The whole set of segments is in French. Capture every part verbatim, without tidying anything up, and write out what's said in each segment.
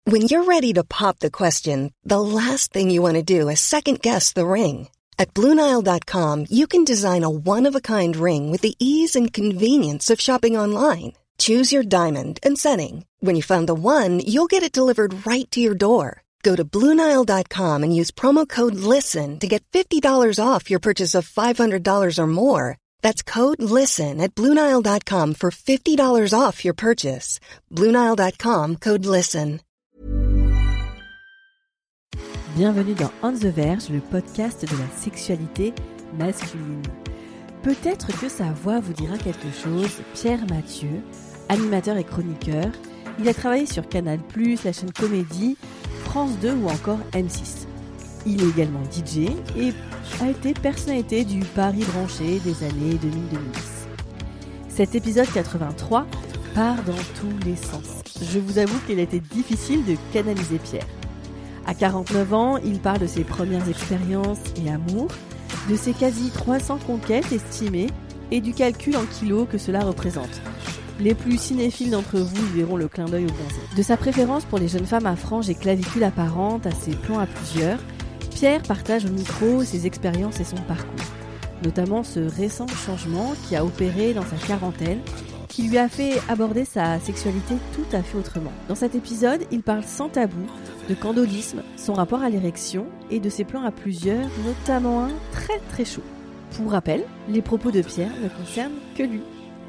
When you're ready to pop the question, the last thing you want to do is second-guess the ring. At Blue Nile dot com, you can design a one-of-a-kind ring with the ease and convenience of shopping online. Choose your diamond and setting. When you find the one, you'll get it delivered right to your door. Go to Blue Nile dot com and use promo code LISTEN to get fifty dollars off your purchase of five hundred dollars or more. That's code LISTEN at Blue Nile dot com for fifty dollars off your purchase. Blue Nile dot com, code LISTEN. Bienvenue dans On the Verge, le podcast de la sexualité masculine. Peut-être que sa voix vous dira quelque chose. Pierre Mathieu, animateur et chroniqueur, il a travaillé sur Canal plus, la chaîne Comédie, France deux ou encore M six. Il est également D J et a été personnalité du Paris branché des années deux mille deux mille dix. Cet épisode quatre-vingt-trois part dans tous les sens. Je vous avoue qu'il a été difficile de canaliser Pierre. À quarante-neuf ans, il parle de ses premières expériences et amours, de ses quasi trois cents conquêtes estimées et du calcul en kilos que cela représente. Les plus cinéphiles d'entre vous y verront le clin d'œil au bronzé. De sa préférence pour les jeunes femmes à franges et clavicules apparentes à ses plans à plusieurs, Pierre partage au micro ses expériences et son parcours. Notamment ce récent changement qui a opéré dans sa quarantaine, qui lui a fait aborder sa sexualité tout à fait autrement. Dans cet épisode, il parle sans tabou de candolisme, son rapport à l'érection et de ses plans à plusieurs, notamment un très très chaud. Pour rappel, les propos de Pierre ne concernent que lui.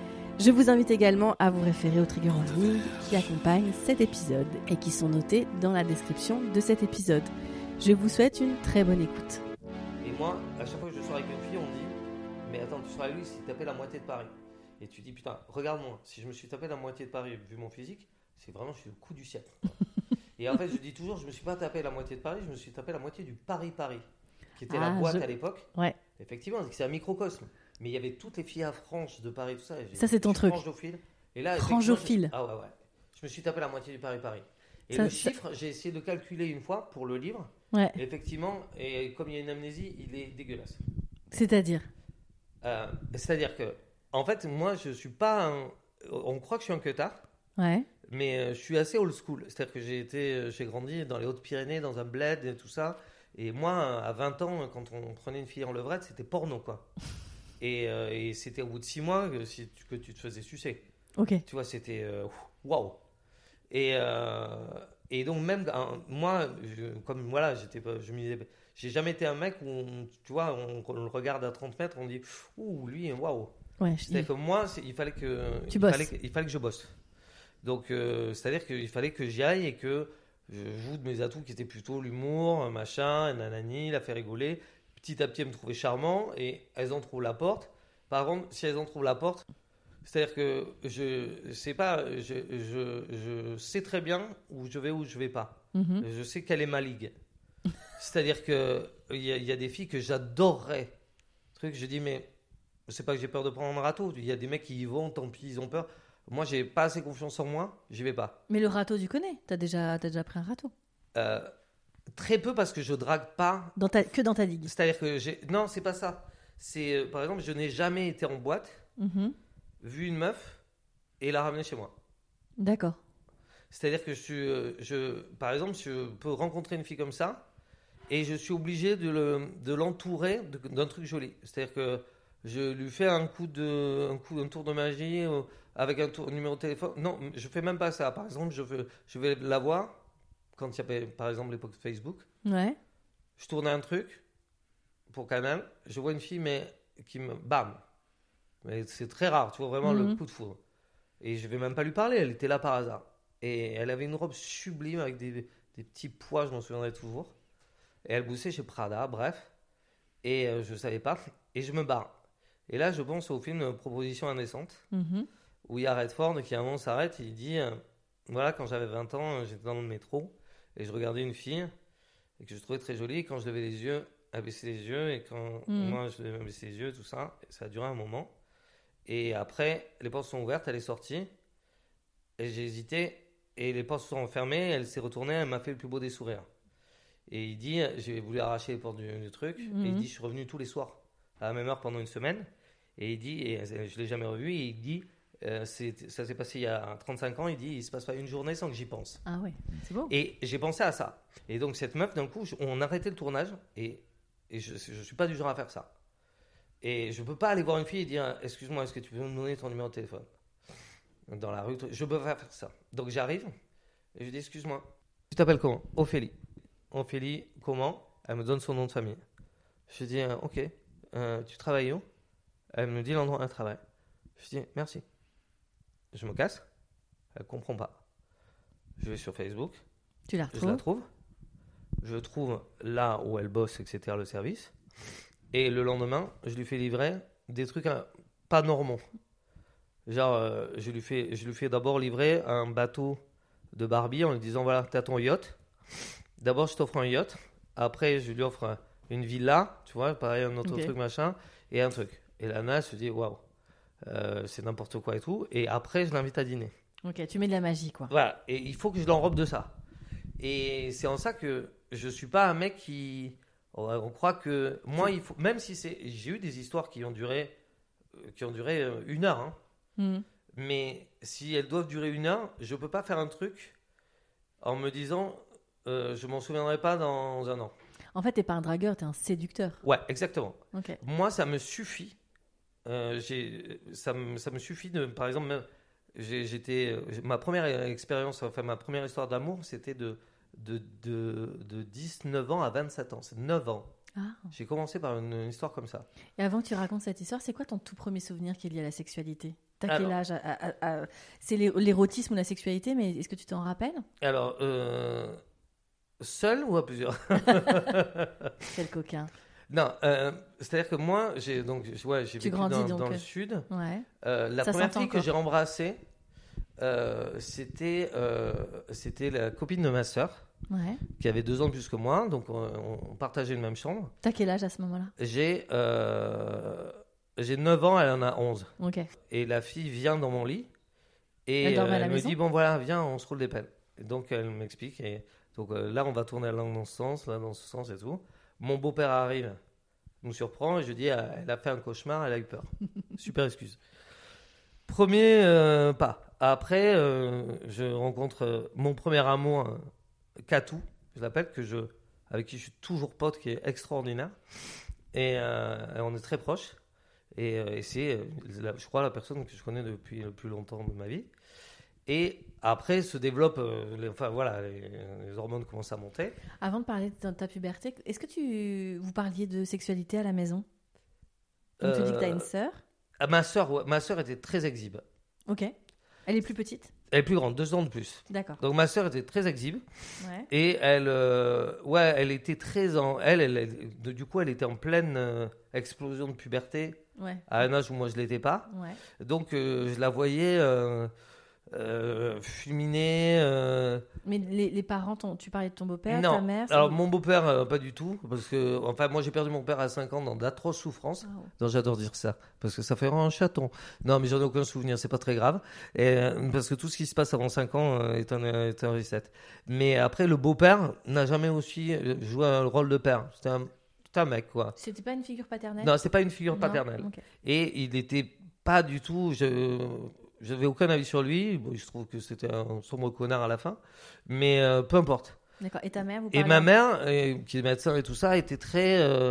Je vous invite également à vous référer aux trigger warnings qui accompagnent cet épisode et qui sont notés dans la description de cet épisode. Je vous souhaite une très bonne écoute. Et moi, à chaque fois que je sors avec une fille, on me dit « Mais attends, tu seras avec lui si tu tapais la moitié de Paris. » Et tu dis, putain, regarde-moi, si je me suis tapé la moitié de Paris, vu mon physique, c'est vraiment, je suis le coup du siècle. Et en fait, je dis toujours, je me suis pas tapé la moitié de Paris, je me suis tapé la moitié du Paris-Paris, qui était ah, la boîte je... à l'époque. Ouais. Effectivement, c'est un microcosme. Mais il y avait toutes les filles à franges de Paris, tout ça. Et ça, c'est ton truc. Frangeophile. Et là, frangeophile. Ah ouais, ouais. Je me suis tapé la moitié du Paris-Paris. Et ça, le chiffre, ça... j'ai essayé de le calculer une fois pour le livre. Ouais. Et effectivement, et comme il y a une amnésie, il est dégueulasse. C'est-à-dire euh, C'est-à-dire que En fait, moi, je suis pas un... On croit que je suis un queutard. Ouais. Mais euh, je suis assez old school. C'est-à-dire que j'ai été, j'ai grandi dans les Hautes-Pyrénées, dans un bled et tout ça. Et moi, à vingt ans, quand on prenait une fille en levrette, c'était porno, quoi. et, euh, et c'était au bout de six mois que, si, que tu te faisais sucer. Ok. Tu vois, c'était waouh. Wow. Et, euh, et donc, même un, moi, je, comme voilà, j'étais, je me disais, j'ai jamais été un mec où, on, tu vois, on, on le regarde à trente mètres, on dit, ouh, lui, waouh. Ouais, c'est-à-dire il... que moi, c'est, il, fallait que, tu il, bosses. fallait que, il fallait que je bosse. Donc, euh, c'est-à-dire qu'il fallait que j'y aille et que je joue de mes atouts qui étaient plutôt l'humour, machin, nanani, la faire rigoler. Petit à petit, elles me trouvaient charmant et elles en trouvent la porte. Par contre, si elles en trouvent la porte, c'est-à-dire que je sais pas, je, je, je sais très bien où je vais, où je vais pas. Mm-hmm. Je sais quelle est ma ligue. C'est-à-dire qu'il y, y a des filles que j'adorerais. Truc, je dis, mais c'est pas que j'ai peur de prendre un râteau. Il y a des mecs qui y vont, tant pis, ils ont peur. Moi, j'ai pas assez confiance en moi, j'y vais pas. Mais le râteau, tu connais. T'as déjà, t'as déjà pris un râteau. Euh, très peu parce que je drague pas. Dans ta, que dans ta ligue. C'est-à-dire que j'ai. Non, c'est pas ça. C'est euh, par exemple, je n'ai jamais été en boîte, mm-hmm. vu une meuf et la ramener chez moi. D'accord. C'est-à-dire que je suis, euh, je, par exemple, je peux rencontrer une fille comme ça et je suis obligé de, le, de l'entourer de, d'un truc joli. C'est-à-dire que je lui fais un coup de, un coup, un tour de magie euh, avec un, tour, un numéro de téléphone. Non, je fais même pas ça. Par exemple, je, veux, je vais la voir quand il y avait, par exemple, l'époque Facebook. Ouais. Je tournais un truc pour Canal. Je vois une fille, mais qui me, bam. Mais c'est très rare. Tu vois vraiment mm-hmm. le coup de foudre. Et je vais même pas lui parler. Elle était là par hasard. Et elle avait une robe sublime avec des, des petits pois. Je m'en souviendrai toujours. Et elle bossait chez Prada. Bref. Et euh, je savais pas. Et je me barre. Et là, je pense au film Proposition indécente, mm-hmm. où il y a Redford qui à un moment s'arrête et il dit euh, voilà, quand j'avais vingt ans, j'étais dans le métro et je regardais une fille et que je trouvais très jolie. Et quand je levais les yeux, elle baissait les yeux. Et quand mm. moi, je levais les yeux, tout ça, ça a duré un moment. Et après, les portes sont ouvertes, elle est sortie. Et j'ai hésité. Et les portes sont fermées, elle s'est retournée, elle m'a fait le plus beau des sourires. Et il dit, j'ai voulu arracher les portes du, du truc. Mm-hmm. Et il dit, je suis revenu tous les soirs à la même heure pendant une semaine. Et il dit, et je ne l'ai jamais revu, et il dit, Euh, c'est, ça s'est passé il y a trente-cinq ans. Il dit, il se passe pas une journée sans que j'y pense. Ah ouais, c'est beau. Et j'ai pensé à ça. Et donc cette meuf, d'un coup, je- on arrêtait le tournage et, et je, je suis pas du genre à faire ça. Et je peux pas aller voir une fille et dire, excuse-moi, est-ce que tu peux me donner ton numéro de téléphone dans la rue? Je peux pas faire ça. Donc j'arrive et je lui dis, excuse-moi, tu t'appelles comment? Ophélie. Ophélie, comment? Elle me donne son nom de famille. Je lui dis, euh, ok, euh, tu travailles où? Elle me dit l'endroit où elle travaille. Je dis, merci. Je me casse. Elle comprend pas. Je vais sur Facebook. Tu la Je retrouves? la trouve. Je trouve là où elle bosse, et cetera, le service. Et le lendemain, je lui fais livrer des trucs hein, pas normaux. Genre, euh, je lui fais, je lui fais d'abord livrer un bateau de Barbie en lui disant, voilà, t'as ton yacht. D'abord, je t'offre un yacht. Après, je lui offre une villa, tu vois, pareil, un autre Ok. truc, machin, et un truc. Et la nana se dit, waouh, euh, c'est n'importe quoi et tout. Et après, je l'invite à dîner. Ok, tu mets de la magie, quoi. Voilà, et il faut que je l'enrobe de ça. Et c'est en ça que je suis pas un mec qui. On on croit que moi, il faut. Même si c'est. J'ai eu des histoires qui ont duré, euh, qui ont duré euh, une heure, hein. Mhm. Mais si elles doivent durer une heure, je peux pas faire un truc en me disant, euh, je m'en souviendrai pas dans un an. En fait, t'es pas un dragueur, t'es un séducteur. Ouais, exactement. Ok. Moi, ça me suffit. Euh, j'ai, ça, me, ça me suffit de, par exemple, même, j'ai- j'étais, euh, ma première expérience, enfin ma première histoire d'amour, c'était de, de, de, de dix-neuf ans à vingt-sept ans. C'est neuf ans. Ah. J'ai commencé par une, une histoire comme ça. Et avant que tu racontes cette histoire, c'est quoi ton tout premier souvenir qui est lié à la sexualité? T'as quel Alors- âge? à- à- à- C'est l'é- l'érotisme ou la sexualité, mais est-ce que tu t'en rappelles? Alors, euh, seul ou à plusieurs? Quel coquin. Non, euh, c'est-à-dire que moi, j'ai donc, ouais, j'ai Tu vécu grandis dans, donc, dans le euh, sud. Ouais. Euh, la Ça première s'entend fille que encore. j'ai embrassée, euh, c'était, euh, c'était la copine de ma sœur, Ouais. qui avait deux ans de plus que moi, donc on, on partageait une même chambre. T'as quel âge à ce moment-là? J'ai, euh, j'ai neuf ans, elle en a onze. Ok. Et la fille vient dans mon lit et Elle dormait à euh, la elle me maison dit, bon voilà, viens, on se roule des pelles. Et donc elle m'explique, et donc euh, là on va tourner la langue dans ce sens, là dans ce sens et tout. Mon beau-père arrive, nous surprend, et je dis, ah, elle a fait un cauchemar, elle a eu peur. Super excuse. Premier euh, pas. Après, euh, je rencontre euh, mon premier amour, euh, Katou, je l'appelle, que je, avec qui je suis toujours pote, qui est extraordinaire. Et, euh, et on est très proches. Et, euh, et c'est, euh, la- je crois, la personne que je connais depuis le plus longtemps de ma vie. Et après se développent, euh, les, enfin voilà, les, les hormones commencent à monter. Avant de parler de ta, ta puberté, est-ce que tu vous parliez de sexualité à la maison? Donc tu dis que t'as Euh, une sœur. Ah, ma sœur, ouais, ma sœur était très exhibe. Ok. Elle est plus petite? Elle est plus grande, deux ans de plus. D'accord. Donc ma sœur était très exhibe. Ouais. Et elle, euh, ouais, elle était très en. Elle, elle, elle- de- du coup, elle était en pleine euh, explosion de puberté Ouais. à un âge où moi je l'étais pas. Ouais. Donc euh, je la voyais euh, euh, fulminer. euh, Mais les, les parents, ton- tu parlais de ton beau-père, non, ta mère? alors c'est- mon beau-père, euh, pas du tout. Parce que, enfin, moi j'ai perdu mon père à cinq ans dans d'atroces souffrances. Ah, ouais. Non, j'adore dire ça, parce que ça fait vraiment un chaton. Non, mais j'en ai aucun souvenir, c'est pas très grave. Et, euh, parce que tout ce qui se passe avant cinq ans euh, est, un, euh, est un reset. Mais après, le beau-père n'a jamais aussi euh, joué un rôle de père. C'était un, c'était un mec, quoi. C'était pas une figure paternelle? Non, c'est pas une figure Non? paternelle. Ok. Et il n'était pas du tout. Je n'avais aucun avis sur lui. Bon, je trouve que c'était un sombre connard à la fin. Mais euh, peu importe. D'accord. Et ta mère, vous Et parlez ma un- mère, euh, qui est médecin et tout ça, était très. euh,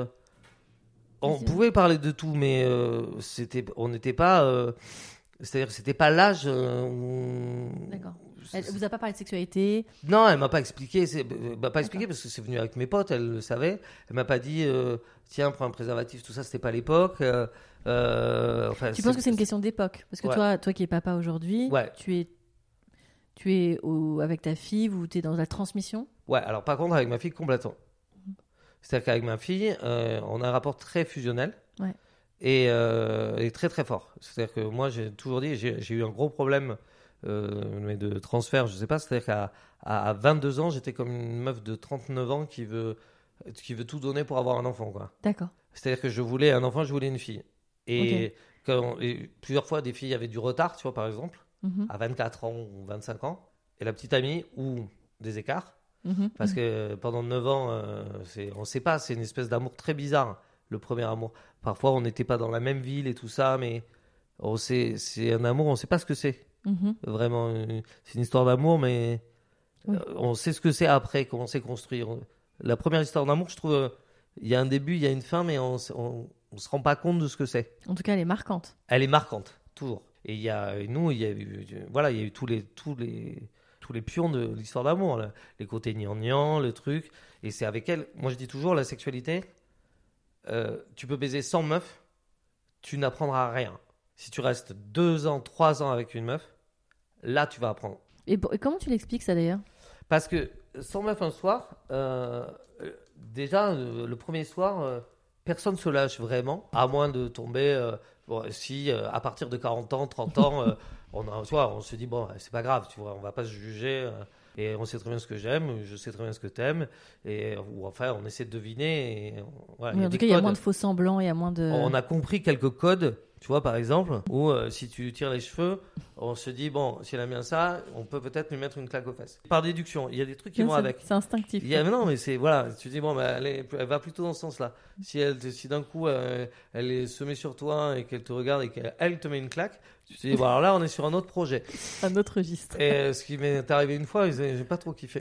on Vas-y. pouvait parler de tout, mais euh, c'était, on n'était pas. euh, c'est-à-dire que c'était pas l'âge euh, où. D'accord. Elle vous a pas parlé de sexualité? Non, elle m'a pas expliqué. C'est, elle m'a pas expliqué parce que c'est venu avec mes potes, elle le savait. Elle m'a pas dit, euh, tiens, prends un préservatif, tout ça, c'était pas l'époque. euh, euh, enfin, Tu penses que c'est une question d'époque? Parce que Ouais. toi, toi qui es papa aujourd'hui, Ouais. tu es, tu es au- avec ta fille, vous tu es dans la transmission? Ouais, alors par contre, avec ma fille, complètement. C'est-à-dire qu'avec ma fille, euh, on a un rapport très fusionnel. Ouais. Et, euh, et très très fort. C'est-à-dire que moi, j'ai toujours dit, j'ai, j'ai eu un gros problème euh, mais de transfert, je sais pas. C'est-à-dire qu'à à, à vingt-deux ans, j'étais comme une meuf de trente-neuf ans qui veut, qui veut tout donner pour avoir un enfant, quoi. D'accord. C'est-à-dire que je voulais un enfant, je voulais une fille. Et, quand, et plusieurs fois, des filles avaient du retard, tu vois, par exemple, Mhm. à vingt-quatre ans ou vingt-cinq ans. Et la petite amie, ou des écarts. Mhm. Parce que pendant neuf ans, euh, c'est, on ne sait pas, c'est une espèce d'amour très bizarre, le premier amour. Parfois, on n'était pas dans la même ville et tout ça, mais On sait, c'est un amour, on ne sait pas ce que c'est. Mm-hmm. Vraiment, c'est une histoire d'amour, mais oui. on sait ce que c'est après, comment c'est construit. La première histoire d'amour, je trouve, il y a un début, il y a une fin, mais on ne se rend pas compte de ce que c'est. En tout cas, elle est marquante. Elle est marquante, toujours. Et il y a, et nous, il y a eu, voilà, il y a eu tous les, tous les, tous les pions de l'histoire d'amour, là. Les côtés gnangnan, le truc. Et c'est avec elle, moi je dis toujours, la sexualité, euh, tu peux baiser cent meufs, tu n'apprendras rien. Si tu restes deux ans, trois ans avec une meuf, là, tu vas apprendre. Et, et comment tu l'expliques, ça, d'ailleurs ? Parce que cent meufs un soir, euh, déjà, le, le premier soir, euh, personne ne se lâche vraiment, à moins de tomber... Euh, bon, si, euh, à partir de quarante ans, trente ans, euh, on, a, tu vois, on se dit, bon, c'est pas grave, tu vois, on va pas se juger... Euh, et on sait très bien ce que j'aime, je sais très bien ce que t'aimes, et ou enfin on essaie de deviner. Et, voilà, oui, en tout cas, il y a moins de faux semblants, il y a moins de. On a compris quelques codes, tu vois, par exemple, où euh, si tu tires les cheveux, on se dit bon, si elle aime bien ça, on peut peut-être lui mettre une claque aux fesses. Par déduction, il y a des trucs qui non, vont c'est, avec. C'est instinctif. Il y a, mais non, mais c'est voilà, tu dis bon, bah, elle, est, elle va plutôt dans ce sens-là. Si elle, si d'un coup euh, elle est, se met sur toi et qu'elle te regarde et qu'elle te met une claque. Tu te dis, bon, alors là, on est sur un autre projet. Un autre registre. Et euh, ce qui m'est arrivé une fois, j'ai pas trop kiffé.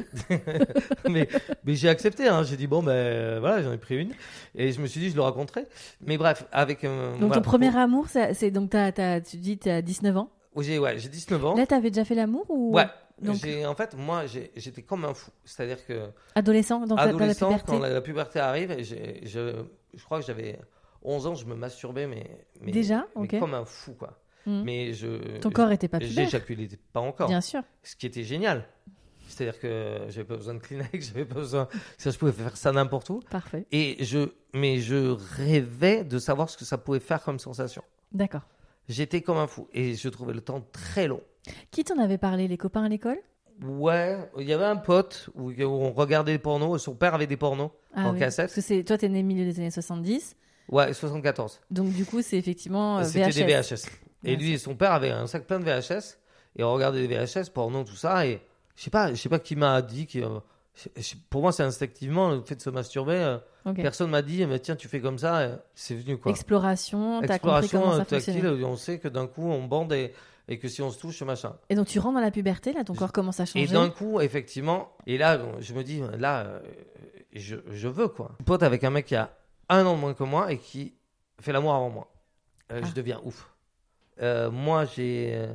mais, mais j'ai accepté, hein. J'ai dit, bon, ben euh, voilà, j'en ai pris une. Et je me suis dit, je le raconterai. Mais bref, avec. Euh, donc voilà, ton premier pour... amour, c'est, c'est donc t'as, t'as, tu dis, tu as dix-neuf ans ? J'ai, ouais, j'ai dix-neuf ans. Là, t'avais déjà fait l'amour ou... Ouais. Donc... J'ai, en fait, moi, j'ai, j'étais comme un fou. C'est-à-dire que. Adolescent, donc adolescent, la puberté. Quand la, la puberté arrive, j'ai, je, je crois que j'avais onze ans, je me masturbais, mais. mais déjà mais okay. comme un fou, quoi. Mmh. Mais je, Ton corps était pas pubère. J'éjaculais pas encore. Bien sûr. Ce qui était génial. C'est-à-dire que j'avais pas besoin de Kleenex, j'avais pas besoin. Ça, je pouvais faire ça n'importe où. Parfait. Et je, mais je rêvais de savoir ce que ça pouvait faire comme sensation. D'accord. J'étais comme un fou et je trouvais le temps très long. Qui t'en avait parlé, les copains à l'école ? Ouais, il y avait un pote où, où on regardait des pornos. Son père avait des pornos ah, en oui. cassette. Parce que c'est, toi, t'es né au milieu des années soixante-dix. Ouais, soixante-quatorze. Donc du coup, c'est effectivement euh, C'était V H S. des V H S. Et lui et son père avaient un sac plein de V H S et on regardait des V H S, porno, tout ça. Et je sais pas, je sais pas qui m'a dit que euh, pour moi c'est instinctivement le fait de se masturber. Euh, okay. Personne m'a dit mais tiens tu fais comme ça, euh, c'est venu quoi. Exploration, t'as Exploration compris comment ça tactile, fonctionnait. on sait que d'un coup on bande et, et que si on se touche machin. Et donc tu rentres dans la puberté là, ton corps commence à changer. Et d'un coup effectivement, et là je me dis là euh, je, je veux quoi. Je suis pote avec un mec qui a un an de moins que moi et qui fait l'amour avant moi. Euh, ah. Je deviens ouf. Euh, moi, j'ai...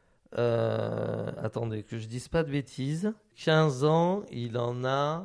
Euh, attendez, que je dise pas de bêtises. quinze ans, il en a...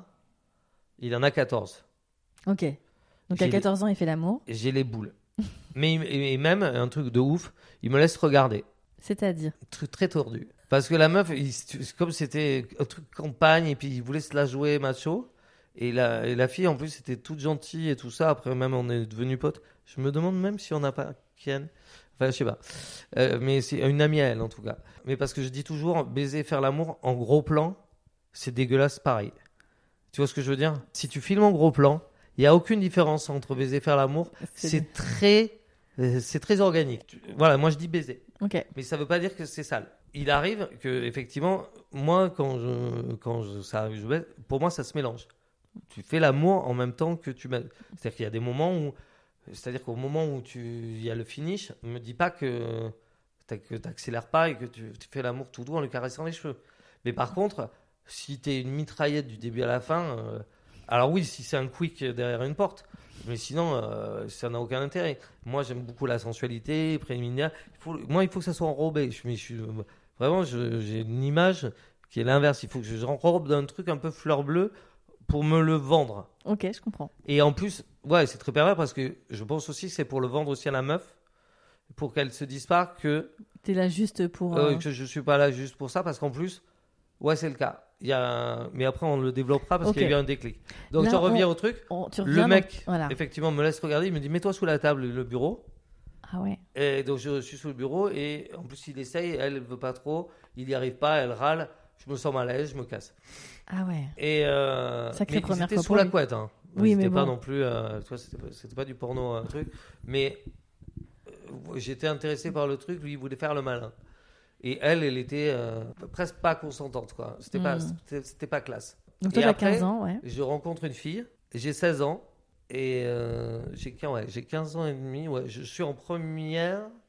Il en a quatorze. Ok. Donc, j'ai à quatorze les... ans, il fait l'amour. J'ai les boules. Mais et même, un truc de ouf, il me laisse regarder. C'est-à-dire ? Un truc très tordu. Parce que la meuf, il, comme c'était un truc campagne, et puis il voulait se la jouer macho. Et la, et la fille, en plus, était toute gentille et tout ça. Après, même, on est devenus potes. Je me demande même si on n'a pas Ken. Enfin, je sais pas. Euh, mais c'est une amie à elle, en tout cas. Mais parce que je dis toujours, baiser, faire l'amour en gros plan, c'est dégueulasse pareil. Tu vois ce que je veux dire ? Si tu filmes en gros plan, il n'y a aucune différence entre baiser et faire l'amour. C'est, c'est très, euh, c'est très organique. Voilà, moi je dis baiser. Okay. Mais ça ne veut pas dire que c'est sale. Il arrive que, effectivement, moi, quand je, quand je, ça, je baise, pour moi, ça se mélange. Tu fais l'amour en même temps que tu baises. C'est-à-dire qu'il y a des moments où, c'est-à-dire qu'au moment où tu, il y a le finish, ne me dis pas que tu n'accélères pas et que tu, tu fais l'amour tout doux en lui caressant les cheveux. Mais par contre, si tu es une mitraillette du début à la fin, euh, alors oui, si c'est un quick derrière une porte, mais sinon, euh, ça n'a aucun intérêt. Moi, j'aime beaucoup la sensualité préliminaire. Il faut, moi, il faut que ça soit enrobé. Je, mais je suis, vraiment, je, j'ai une image qui est l'inverse. Il faut que je enrobe d'un truc un peu fleur bleue pour me le vendre. Ok, je comprends. Et en plus, ouais, c'est très pervers parce que je pense aussi que c'est pour le vendre aussi à la meuf, pour qu'elle se dise pas que... T'es là juste pour... Euh, euh... que je suis pas là juste pour ça, parce qu'en plus, ouais, c'est le cas. Il y a un... Mais après, on le développera parce okay. qu'il y a eu un déclic. Donc, là, je reviens on... au truc. On... Le mec, donc... voilà. effectivement, me laisse regarder. Il me dit, mets-toi sous la table, le bureau. Ah ouais. Et donc, je suis sous le bureau. Et en plus, il essaye. Elle ne veut pas trop. Il n'y arrive pas. Elle râle. Je me sens mal à l'aise. Je me casse. Ah ouais. Et euh... Sacrée mais première ils étaient fois sous pour la lui. couette. Hein. Oui, c'était mais pas bon. non plus. Euh... Tu vois, c'était, pas... c'était pas du porno, un truc. Mais euh... j'étais intéressé par le truc. Lui, il voulait faire le malin. Et elle, elle était euh... presque pas consentante, quoi. C'était, mmh. pas... C'était... c'était pas classe. Donc toi, tu as quinze ans, ouais. Je rencontre une fille. J'ai seize ans. Et euh... j'ai... Ouais, j'ai quinze ans et demi. Ouais. Je suis en première.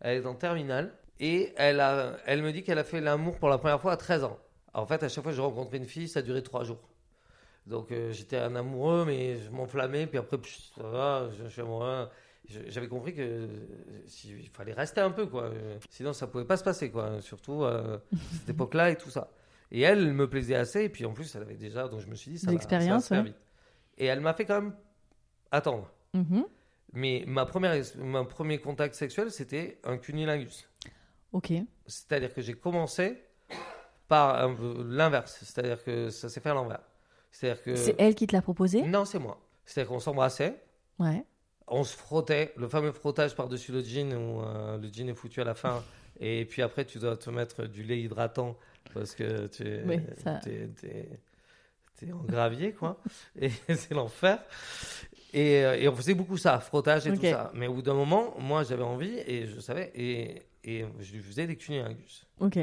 Elle est en terminale. Et elle, a, elle me dit qu'elle a fait l'amour pour la première fois à treize ans. En fait, à chaque fois que je rencontrais une fille, ça durait trois jours. Donc, euh, j'étais un amoureux, mais je m'enflammais. Puis après, pff, ça va, je, je suis amoureux. Je, j'avais compris que si, il fallait rester un peu, quoi. Sinon, ça pouvait pas se passer, quoi. Surtout euh, à cette époque-là et tout ça. Et elle, elle me plaisait assez. Et puis en plus, elle avait déjà. Donc, je me suis dit, ça va, ça va se faire vite. Et elle m'a fait quand même attendre. Mm-hmm. Mais ma première, mon premier contact sexuel, c'était un cunnilingus. Ok. C'est-à-dire que j'ai commencé par un peu l'inverse. C'est-à-dire que ça s'est fait à l'envers. C'est-à-dire que... C'est elle qui te l'a proposé ? Non, c'est moi. C'est-à-dire qu'on s'embrassait. Ouais. On se frottait. Le fameux frottage par-dessus le jean où euh, le jean est foutu à la fin. Et puis après, tu dois te mettre du lait hydratant parce que tu es, oui, ça... t'es, t'es, t'es en gravier, quoi. Et c'est l'enfer. Et, et on faisait beaucoup ça, frottage et okay. tout ça. Mais au bout d'un moment, moi, j'avais envie et je savais... Et, Et je lui faisais des cunnilingus. Ok.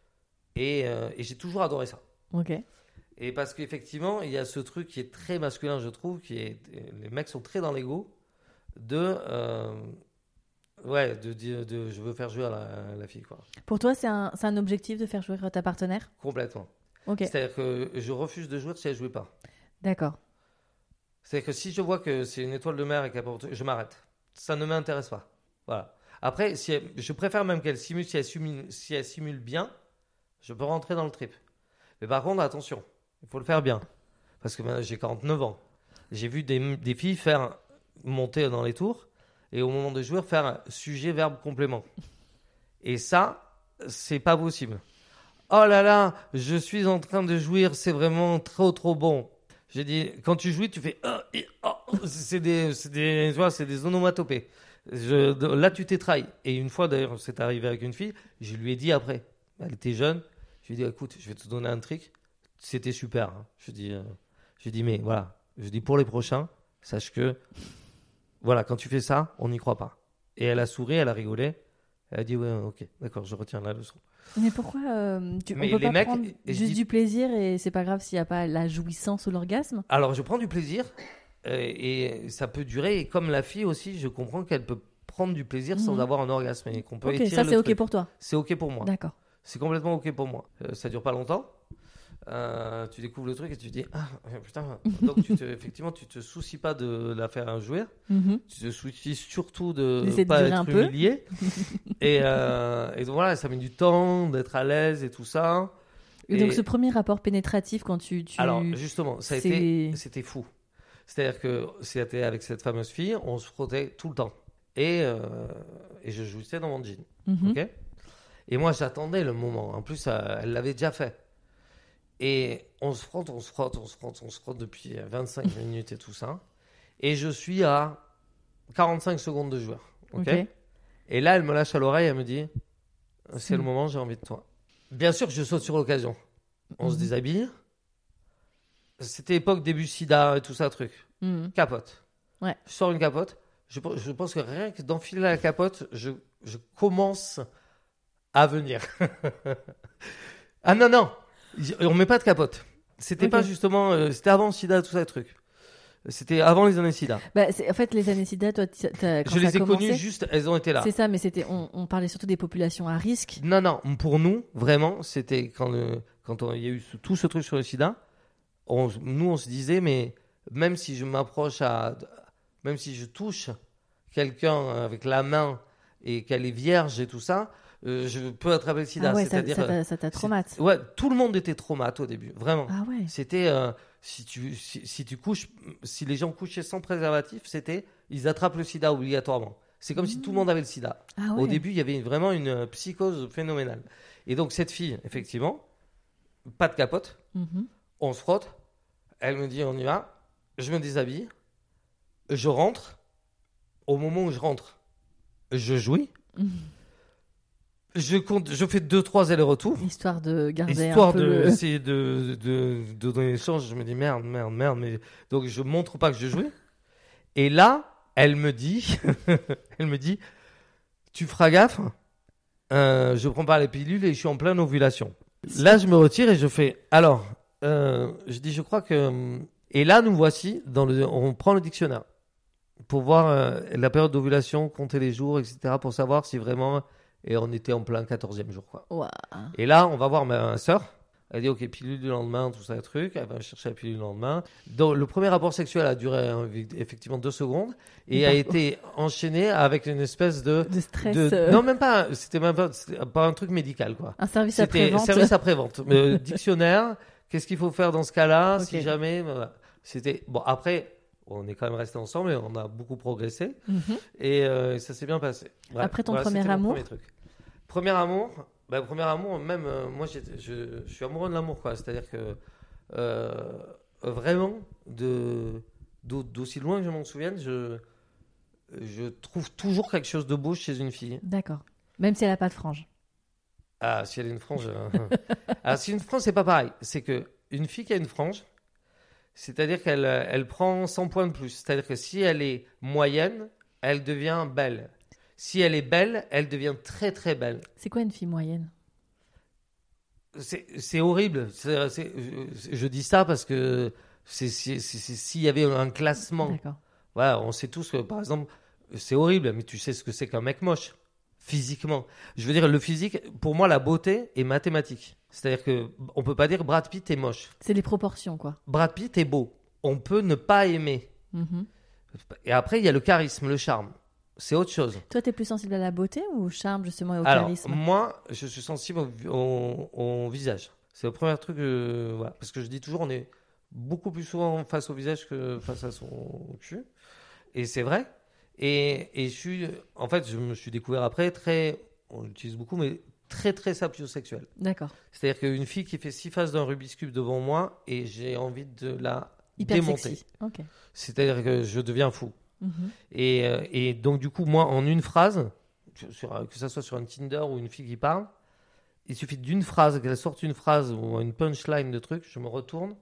Et, euh, et j'ai toujours adoré ça. Ok. Et parce qu'effectivement, il y a ce truc qui est très masculin, je trouve, qui est les mecs sont très dans l'ego de euh, ouais, de dire de, de je veux faire jouer à la, à la fille, quoi. Pour toi, c'est un c'est un objectif de faire jouer ta partenaire ? Complètement. Ok. C'est-à-dire que je refuse de jouer si elle ne jouait pas. D'accord. C'est-à-dire que si je vois que c'est une étoile de mer et qu'elle porte, je m'arrête. Ça ne m'intéresse pas. Voilà. Après, si elle, je préfère même qu'elle simule si, elle simule, si elle simule bien, je peux rentrer dans le trip. Mais par contre, attention, il faut le faire bien. Parce que ben, j'ai quarante-neuf ans. J'ai vu des, des filles faire monter dans les tours et au moment de jouer, faire sujet, verbe, complément. Et ça, c'est pas possible. Oh là là, je suis en train de jouir, c'est vraiment trop trop bon. J'ai dit, quand tu jouis, tu fais oh, oh, c'est des, c'est des, tu vois, c'est des onomatopées. Je, là, tu t'es trahi. Et une fois, d'ailleurs, c'est arrivé avec une fille, je lui ai dit après, elle était jeune, je lui ai dit, écoute, je vais te donner un trick, c'était super. Hein. Je lui ai dit, euh, je lui ai dit, mais voilà, je lui ai dit, pour les prochains, sache que, voilà, quand tu fais ça, on n'y croit pas. Et elle a souri, elle a rigolé, elle a dit, ouais, ok, d'accord, je retiens la leçon. Mais pourquoi euh, tu, mais on peut les pas mecs, prendre juste dis... du plaisir et c'est pas grave s'il n'y a pas la jouissance ou l'orgasme ? Alors, je prends du plaisir. Et ça peut durer, et comme la fille aussi, je comprends qu'elle peut prendre du plaisir mmh. sans avoir un orgasme et qu'on peut okay, étirer ça le c'est truc. ok pour toi. C'est ok pour moi. D'accord. C'est complètement ok pour moi. Euh, ça dure pas longtemps. Euh, tu découvres le truc et tu te dis ah putain. Donc tu te, effectivement tu te soucies pas de la faire jouir. Mmh. Tu te soucies surtout de ne pas être humilié. et, euh, et donc voilà, ça met du temps d'être à l'aise et tout ça. Et, et donc ce premier rapport pénétratif quand tu, tu... alors justement ça a été, c'était fou. C'est-à-dire que c'était avec cette fameuse fille, on se frottait tout le temps. Et, euh, et je jouissais dans mon jean. Mm-hmm. Okay, et moi, j'attendais le moment. En plus, elle l'avait déjà fait. Et on se frotte, on se frotte, on se frotte, on se frotte depuis vingt-cinq minutes et tout ça. Et je suis à quarante-cinq secondes de joueur. Okay okay. Et là, elle me lâche à l'oreille, elle me dit « C'est mm. le moment, j'ai envie de toi. » Bien sûr que je saute sur l'occasion. On mm-hmm. se déshabille. C'était époque début sida et tout ça, truc. Mmh. Capote. Ouais. Je sors une capote. Je, je pense que rien que d'enfiler la capote, je, je commence à venir. Ah non, non. On ne met pas de capote. C'était okay. pas justement... Euh, c'était avant le sida, tout ça, truc. C'était avant les années sida. Bah, c'est, en fait, les années sida, toi, t'as, quand je les ai commencé, connues juste, elles ont été là. C'est ça, mais c'était, on, on parlait surtout des populations à risque. Non, non. Pour nous, vraiment, c'était quand, le, quand il y a eu tout ce truc sur le sida... On, nous, on se disait, mais même si je m'approche à... Même si je touche quelqu'un avec la main et qu'elle est vierge et tout ça, euh, je peux attraper le sida. Ah ouais, c'est-à-dire, ça, ça, ça t'a traumate. Ouais, tout le monde était traumate au début, vraiment. Ah ouais. C'était... Euh, si, tu, si, si tu couches... Si les gens couchaient sans préservatif, c'était... Ils attrapent le sida obligatoirement. C'est comme mmh. si tout le monde avait le sida. Ah ouais. Au début, il y avait vraiment une psychose phénoménale. Et donc, cette fille, effectivement, pas de capote, mmh. on se frotte, elle me dit on y va, je me déshabille, je rentre, au moment où je rentre, je jouis, mmh. je compte, je fais deux trois allers-retours, histoire de garder histoire un peu de le... essayer de, de, de donner les chances. Je me dis merde, merde, merde, mais donc je montre pas que je jouis. Et là, elle me dit, elle me dit, tu feras gaffe, euh, je prends pas les pilules et je suis en pleine ovulation. Là, je me retire et je fais alors. Euh, je dis, je crois que... Et là, nous voici, dans le... on prend le dictionnaire. pour voir euh, la période d'ovulation, compter les jours, et cetera, pour savoir si vraiment... Et on était en plein quatorzième jour, quoi. Wow. Et là, on va voir ma soeur. Elle dit, OK, pilule du lendemain, tout ça, truc. Elle va chercher la pilule du lendemain. Donc, le premier rapport sexuel a duré hein, effectivement deux secondes et a été enchaîné avec une espèce de... De stress. De, euh... Non, même pas. C'était même pas, c'était pas un truc médical, quoi. Un service C'était après-vente. service après-vente. euh, dictionnaire. Qu'est-ce qu'il faut faire dans ce cas-là, Okay. si jamais... Voilà. C'était... Bon, après... On est quand même restés ensemble et on a beaucoup progressé. Mm-hmm. Et euh, ça s'est bien passé. Voilà. Après ton voilà, premier c'était mon amour premier truc. Premier amour, bah, premier amour, même euh, moi, je, je suis amoureux de l'amour, quoi. C'est-à-dire que euh, vraiment, de, d'aussi loin que je m'en souvienne, je, je trouve toujours quelque chose de beau chez une fille. D'accord. Même si elle n'a pas de frange. Ah, si elle a une frange. euh... Alors, si une frange, c'est pas pareil. C'est que une fille qui a une frange, c'est-à-dire qu'elle elle prend cent points de plus. C'est-à-dire que si elle est moyenne, elle devient belle. Si elle est belle, elle devient très très belle. C'est quoi une fille moyenne ? C'est, c'est horrible. C'est, c'est, je, je dis ça parce que c'est, c'est, c'est, c'est, s'il y avait un classement. D'accord. Voilà, on sait tous que par exemple, c'est horrible, mais tu sais ce que c'est qu'un mec moche, physiquement. Je veux dire, le physique, pour moi, la beauté est mathématique. C'est-à-dire qu'on ne peut pas dire Brad Pitt est moche. C'est les proportions, quoi. Brad Pitt est beau. On peut ne pas aimer. Mm-hmm. Et après, il y a le charisme, le charme. C'est autre chose. Toi, tu es plus sensible à la beauté ou au charme, justement, et au Alors, charisme ? moi, je suis sensible au, au, au visage. C'est le premier truc. Euh, voilà. Parce que je dis toujours, on est beaucoup plus souvent face au visage que face à son cul. Et c'est vrai. Et, et je suis, en fait, je me suis découvert après très, on l'utilise beaucoup, mais très, très sapiosexuel. D'accord. C'est-à-dire qu'une fille qui fait six faces d'un Rubik's Cube devant moi et j'ai envie de la Hyper démonter. sexy. Ok. C'est-à-dire que je deviens fou. Mm-hmm. Et, euh, et donc, du coup, moi, en une phrase, sur, que ça soit sur un Tinder ou une fille qui parle, il suffit d'une phrase, qu'elle sorte une phrase ou une punchline de truc, je me retourne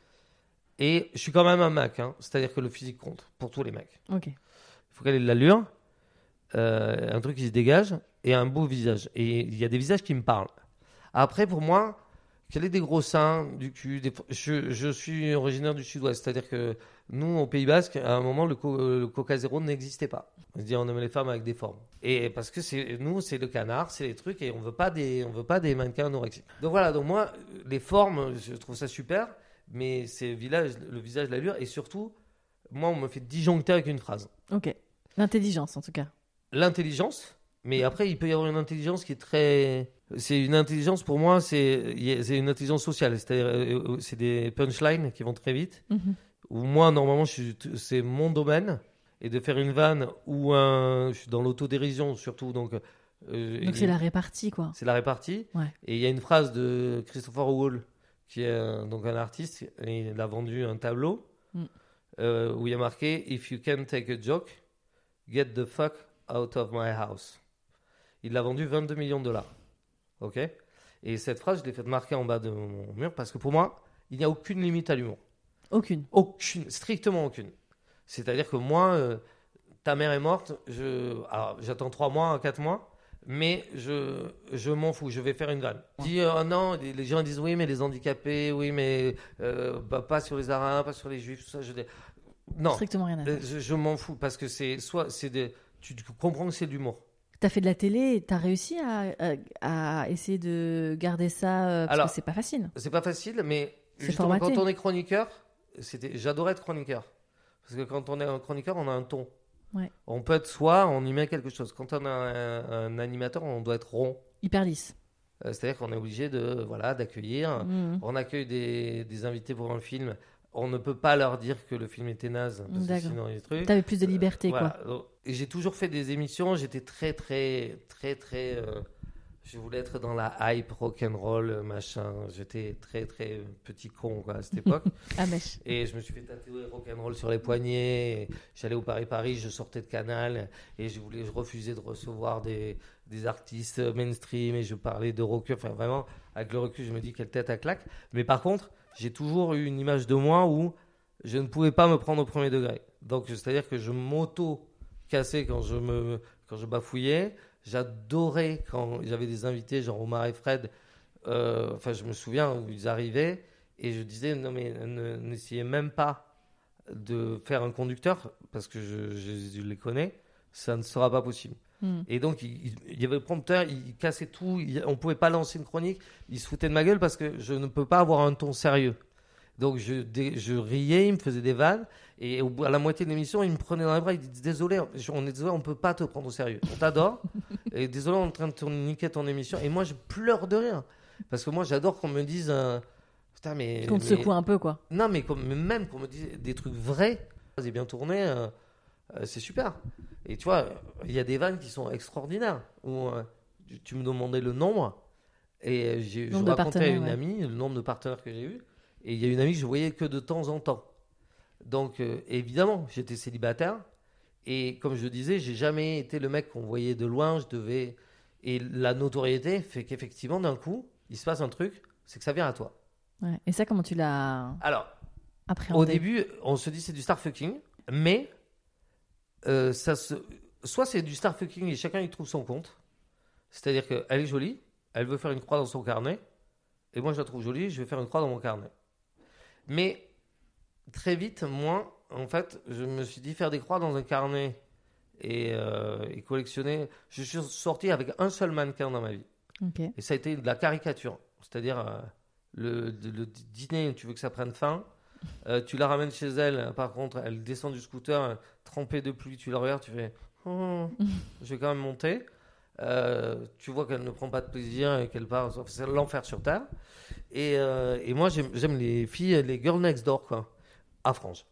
et je suis quand même un mec. Hein, c'est-à-dire que le physique compte pour tous les mecs. Ok. Il faut qu'elle ait de l'allure, euh, un truc qui se dégage et un beau visage. Et il y a des visages qui me parlent. Après, pour moi, qu'elle ait des gros seins, du cul, des... je, je suis originaire du sud-ouest. C'est-à-dire que nous, au Pays Basque, à un moment, le, co- le Coca Zéro n'existait pas. On se dit, on aime les femmes avec des formes. Et parce que c'est, nous, c'est le canard, c'est les trucs, et on veut pas des, on veut pas des mannequins anorexiques. Donc voilà, donc moi, les formes, je trouve ça super, mais c'est village, le visage, l'allure, et surtout, moi, on me fait disjoncter avec une phrase. Ok. L'intelligence, en tout cas. L'intelligence, mais après, il peut y avoir une intelligence qui est très... C'est une intelligence, pour moi, c'est, c'est une intelligence sociale. C'est-à-dire, c'est des punchlines qui vont très vite. Mm-hmm. Où moi, normalement, je suis, c'est mon domaine. Et de faire une vanne ou un... Je suis dans l'autodérision, surtout. Donc, euh, donc c'est la répartie, quoi. C'est la répartie. Ouais. Et il y a une phrase de Christopher Wall, qui est un, donc un artiste. Et il a vendu un tableau mm. euh, où il y a marqué « If you can't take a joke, get the fuck out of my house ». Il l'a vendu vingt-deux millions de dollars. Ok ? Et cette phrase, je l'ai fait marquer en bas de mon mur parce que pour moi, il n'y a aucune limite à l'humour. Aucune. Aucune, strictement aucune. C'est-à-dire que moi, euh, ta mère est morte, je, alors, j'attends trois mois, quatre mois, mais je, je m'en fous, je vais faire une vanne. Je dis, euh, non, les, les gens disent, oui, mais les handicapés, oui, mais euh, bah, pas sur les Arabes, pas sur les Juifs, tout ça. Je dis, non, strictement rien à faire. Je, je m'en fous parce que c'est soit, c'est des, tu comprends que c'est de l'humour. Tu as fait de la télé et tu as réussi à, à, à essayer de garder ça euh, parce alors, que c'est pas facile. C'est pas facile, mais c'est justement, formaté. quand on est chroniqueur, c'était, j'adorais être chroniqueur. Parce que quand on est un chroniqueur, on a un ton. Ouais. On peut être soit, on y met quelque chose. Quand on a un, un animateur, on doit être rond. Hyper lisse. Euh, c'est-à-dire qu'on est obligé de, voilà, d'accueillir. Mmh. On accueille des, des invités pour un film. On ne peut pas leur dire que le film était naze. Parce que sinon, il y a des trucs. T'avais plus de liberté, euh, quoi. Voilà. Et j'ai toujours fait des émissions. J'étais très, très, très, très... Euh, je voulais être dans la hype, rock'n'roll, machin. J'étais très, très petit con, quoi, à cette époque. Ah, mèche. Et je me suis fait tatouer rock'n'roll sur les poignets. Et j'allais au Paris-Paris, je sortais de Canal. Et je, voulais, je refusais de recevoir des, des artistes mainstream. Et je parlais de rockers. Enfin, vraiment, avec le recul, je me dis quelle tête à claque. Mais par contre, j'ai toujours eu une image de moi où je ne pouvais pas me prendre au premier degré. Donc, c'est-à-dire que je m'auto-cassais quand je, me, quand je bafouillais. J'adorais quand j'avais des invités, genre Omar et Fred. Euh, enfin, je me souviens où ils arrivaient et je disais non mais ne, n'essayez même pas de faire un conducteur, parce que je, je, je les connais, ça ne sera pas possible. Mm. Et donc, il, il y avait le prompteur, il cassait tout, il, on ne pouvait pas lancer une chronique, il se foutait de ma gueule parce que je ne peux pas avoir un ton sérieux. Donc, je, je riais, il me faisait des vannes, et au bout, à la moitié de l'émission, il me prenait dans les bras, il disait « Désolé, on est désolé, on ne peut pas te prendre au sérieux. On t'adore, et désolé, on est en train de te niquer ton émission. » Et moi, je pleure de rire, parce que moi, j'adore qu'on me dise... Euh, Putain, mais, qu'on te mais... secoue un peu, quoi. Non, mais, comme, mais même qu'on me dise des trucs vrais, c'est bien tourné, euh, euh, c'est super. Et tu vois, il y a des vannes qui sont extraordinaires. Où euh, tu me demandais le nombre, et j'ai, je racontais à une ouais. amie le nombre de partenaires que j'ai eu, et il y a une amie que je voyais que de temps en temps. Donc, euh, évidemment, j'étais célibataire, et comme je disais, j'ai jamais été le mec qu'on voyait de loin, je devais... Et la notoriété fait qu'effectivement, d'un coup, il se passe un truc, c'est que ça vient à toi. Ouais. Et ça, comment tu l'as Alors, appréhendé ? Au début, on se dit c'est du starfucking, mais euh, ça se... soit c'est du starfucking et chacun y trouve son compte. C'est-à-dire qu'elle est jolie, elle veut faire une croix dans son carnet, et moi je la trouve jolie, je vais faire une croix dans mon carnet. Mais très vite, moi, en fait, je me suis dit faire des croix dans un carnet et, euh, et collectionner. Je suis sorti avec un seul mannequin dans ma vie. Okay. Et ça a été de la caricature. C'est-à-dire... Euh, Le, le, le dîner, tu veux que ça prenne fin, euh, tu la ramènes chez elle, par contre, elle descend du scooter, euh, trempée de pluie, tu la regardes, tu fais oh, je vais quand même monter. Euh, tu vois qu'elle ne prend pas de plaisir et qu'elle part, c'est l'enfer sur terre. Et, euh, et moi, j'aime, j'aime les filles, les girls next door, quoi, à frange.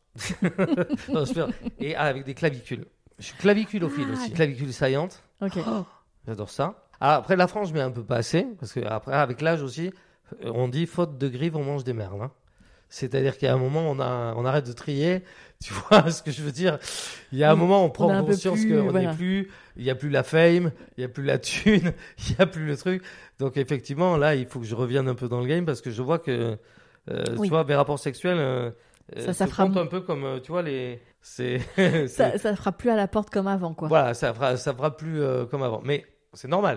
non, et ah, avec des clavicules. Je suis claviculophile ah, aussi, clavicule saillante. Okay. Oh, j'adore ça. Alors, après, la frange, mais un peu pas assez, parce que après, avec l'âge aussi. On dit faute de grive, on mange des merles. Hein. C'est-à-dire qu'à un moment, on, a, on arrête de trier. Tu vois ce que je veux dire ? Il y a un moment, on prend on conscience qu'on n'est voilà. plus. Il n'y a plus la fame, il n'y a plus la thune, il n'y a plus le truc. Donc, effectivement, là, il faut que je revienne un peu dans le game parce que je vois que, euh, oui. tu vois, mes rapports sexuels. Euh, ça, ça fera un peu comme, tu vois, les. C'est, c'est... Ça, ça fera plus à la porte comme avant, quoi. Voilà, ça fera, ça fera plus euh, comme avant. Mais c'est normal.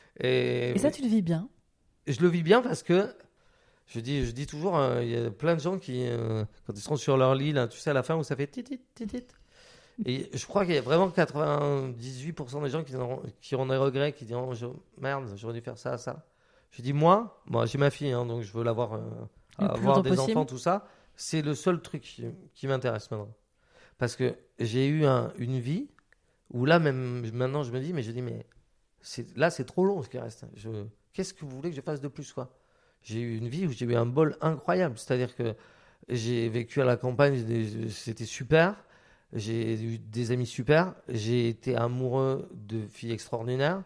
Et, Et ça, tu le vis bien ? Je le vis bien parce que, je dis, je dis toujours, il euh, y a plein de gens qui, euh, quand ils seront sur leur lit, là, tu sais, à la fin où ça fait titit, titit. Et je crois qu'il y a vraiment quatre-vingt-dix-huit pour cent des gens qui auront, qui auront des regrets, qui diront, je, merde, j'aurais dû faire ça, ça. Je dis, moi, moi j'ai ma fille, hein, donc je veux l'avoir, euh, avoir des possible. enfants, tout ça. C'est le seul truc qui, qui m'intéresse maintenant. Parce que j'ai eu un, une vie où là, même maintenant, je me dis, mais je dis, mais c'est, là, c'est trop long ce qui reste. Je. Qu'est-ce que vous voulez que je fasse de plus, quoi ? J'ai eu une vie où j'ai eu un bol incroyable. C'est-à-dire que j'ai vécu à la campagne, c'était super. J'ai eu des amis super. J'ai été amoureux de filles extraordinaires.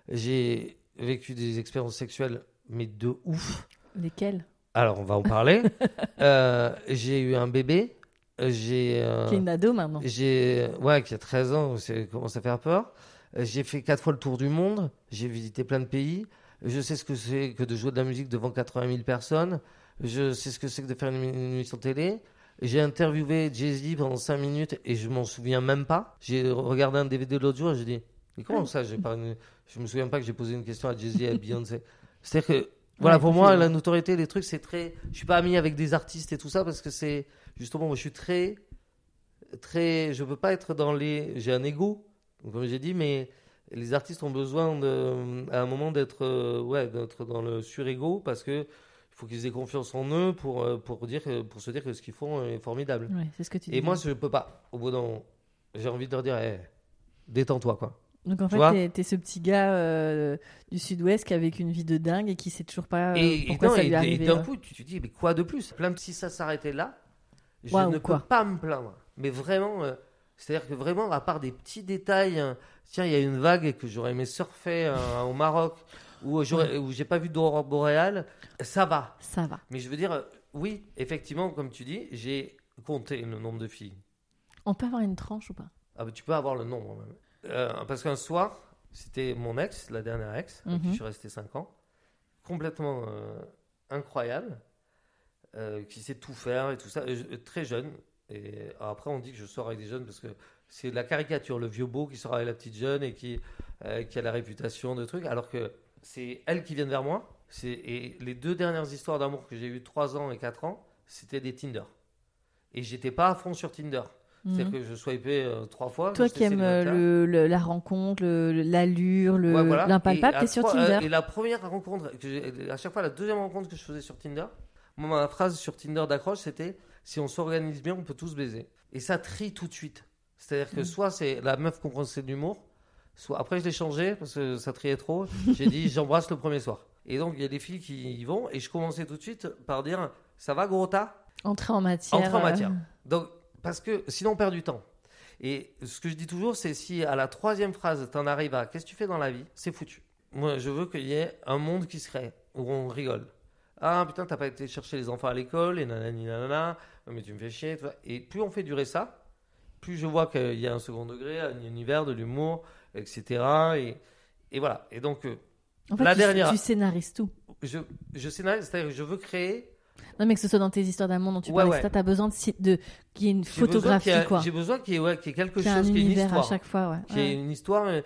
J'ai vécu des expériences sexuelles, mais de ouf. Lesquelles ? Alors, on va en parler. euh, j'ai eu un bébé. J'ai, euh, qui est une ado maintenant. J'ai, ouais, qui a treize ans. Ça commence à faire peur. J'ai fait quatre fois le tour du monde. J'ai visité plein de pays. Je sais ce que c'est que de jouer de la musique devant quatre-vingt mille personnes. Je sais ce que c'est que de faire une, une émission télé. J'ai interviewé Jay-Z pendant cinq minutes et je m'en souviens même pas. J'ai regardé un D V D l'autre jour et j'ai dit mais comment ça j'ai pas une... Je me souviens pas que j'ai posé une question à Jay-Z et à Beyoncé. C'est-à-dire que voilà, ouais, pour moi, la notoriété, les trucs, c'est très... Je suis pas ami avec des artistes et tout ça parce que c'est... Justement, moi, je suis très... très... Je veux pas être dans les... J'ai un ego, comme j'ai dit, mais... Les artistes ont besoin de, à un moment d'être, euh, ouais, d'être dans le sur-ego parce que il faut qu'ils aient confiance en eux pour, pour, dire, pour se dire que ce qu'ils font est formidable. Ouais, c'est ce que tu Et dis. moi, je ne peux pas. Au bout d'un moment, j'ai envie de leur dire hey, détends-toi, quoi. Donc en tu fait, t'es, t'es ce petit gars euh, du Sud-Ouest qui a vécu une vie de dingue et qui sait toujours pas euh, et, pourquoi et non, ça et, lui est arrivé. Et d'un coup, tu te dis mais quoi de plus ? Plein de... Si ça s'arrêtait là, je wow, ne quoi. peux pas me plaindre. Mais vraiment, euh, c'est-à-dire que vraiment, à part des petits détails. Euh, Tiens, il y a une vague que j'aurais aimé surfer euh, au Maroc où, j'aurais, ouais. où j'ai pas vu d'aurore boréale, ça va. Ça va. Mais je veux dire, oui, effectivement, comme tu dis, j'ai compté le nombre de filles. On peut avoir une tranche ou pas ? Ah, bah, tu peux avoir le nombre même. Euh, parce qu'un soir, c'était mon ex, la dernière ex, avec mm-hmm. qui je suis resté cinq ans, complètement euh, incroyable, euh, qui sait tout faire et tout ça, euh, très jeune. Et après, on dit que je sors avec des jeunes parce que c'est la caricature, le vieux beau qui sort avec la petite jeune et qui, euh, qui a la réputation de trucs, alors que c'est elles qui viennent vers moi. C'est, et les deux dernières histoires d'amour que j'ai eues, trois ans et quatre ans, c'était des Tinder. Et j'étais pas à fond sur Tinder. Mmh. C'est-à-dire que je swipais euh, trois fois. Toi qui aimes le, le, la rencontre, le, l'allure, le, ouais, voilà. l'impalpable, t'es sur Tinder. Euh, et la première rencontre, que j'ai, à chaque fois, la deuxième rencontre que je faisais sur Tinder, moi, ma phrase sur Tinder d'accroche, c'était « Si on s'organise bien, on peut tous baiser ». Et ça trie tout de suite. C'est-à-dire que mmh. soit c'est la meuf comprend c'est de l'humour, soit après je l'ai changé parce que ça triait trop. J'ai dit « J'embrasse le premier soir ». Et donc, il y a des filles qui y vont et je commençais tout de suite par dire « Ça va, gros tas ?» Entrer en matière. Entrer en matière. Donc, parce que sinon, on perd du temps. Et ce que je dis toujours, c'est si à la troisième phrase, tu en arrives à « Qu'est-ce que tu fais dans la vie ?» C'est foutu. Moi, je veux qu'il y ait un monde qui se crée, où on rigole. Ah putain, t'as pas été chercher les enfants à l'école, et nanani nanana, mais tu me fais chier. Et plus on fait durer ça, plus je vois qu'il y a un second degré, un univers, de l'humour, et cetera. Et, et voilà. Et donc, en fait, la tu, dernière. Tu scénarises tout. Je, je scénarise, c'est-à-dire que je veux créer. Non, mais que ce soit dans tes histoires d'amour dont tu ouais, parles, ouais. tu as besoin de, de, qu'il y ait une j'ai photographie, besoin qu'il y a, quoi. J'ai besoin qu'il y ait, ouais, qu'il y ait quelque qu'il y ait chose, un qui ait une univers histoire. à chaque fois, ouais. Qu'il y ait une histoire. Euh,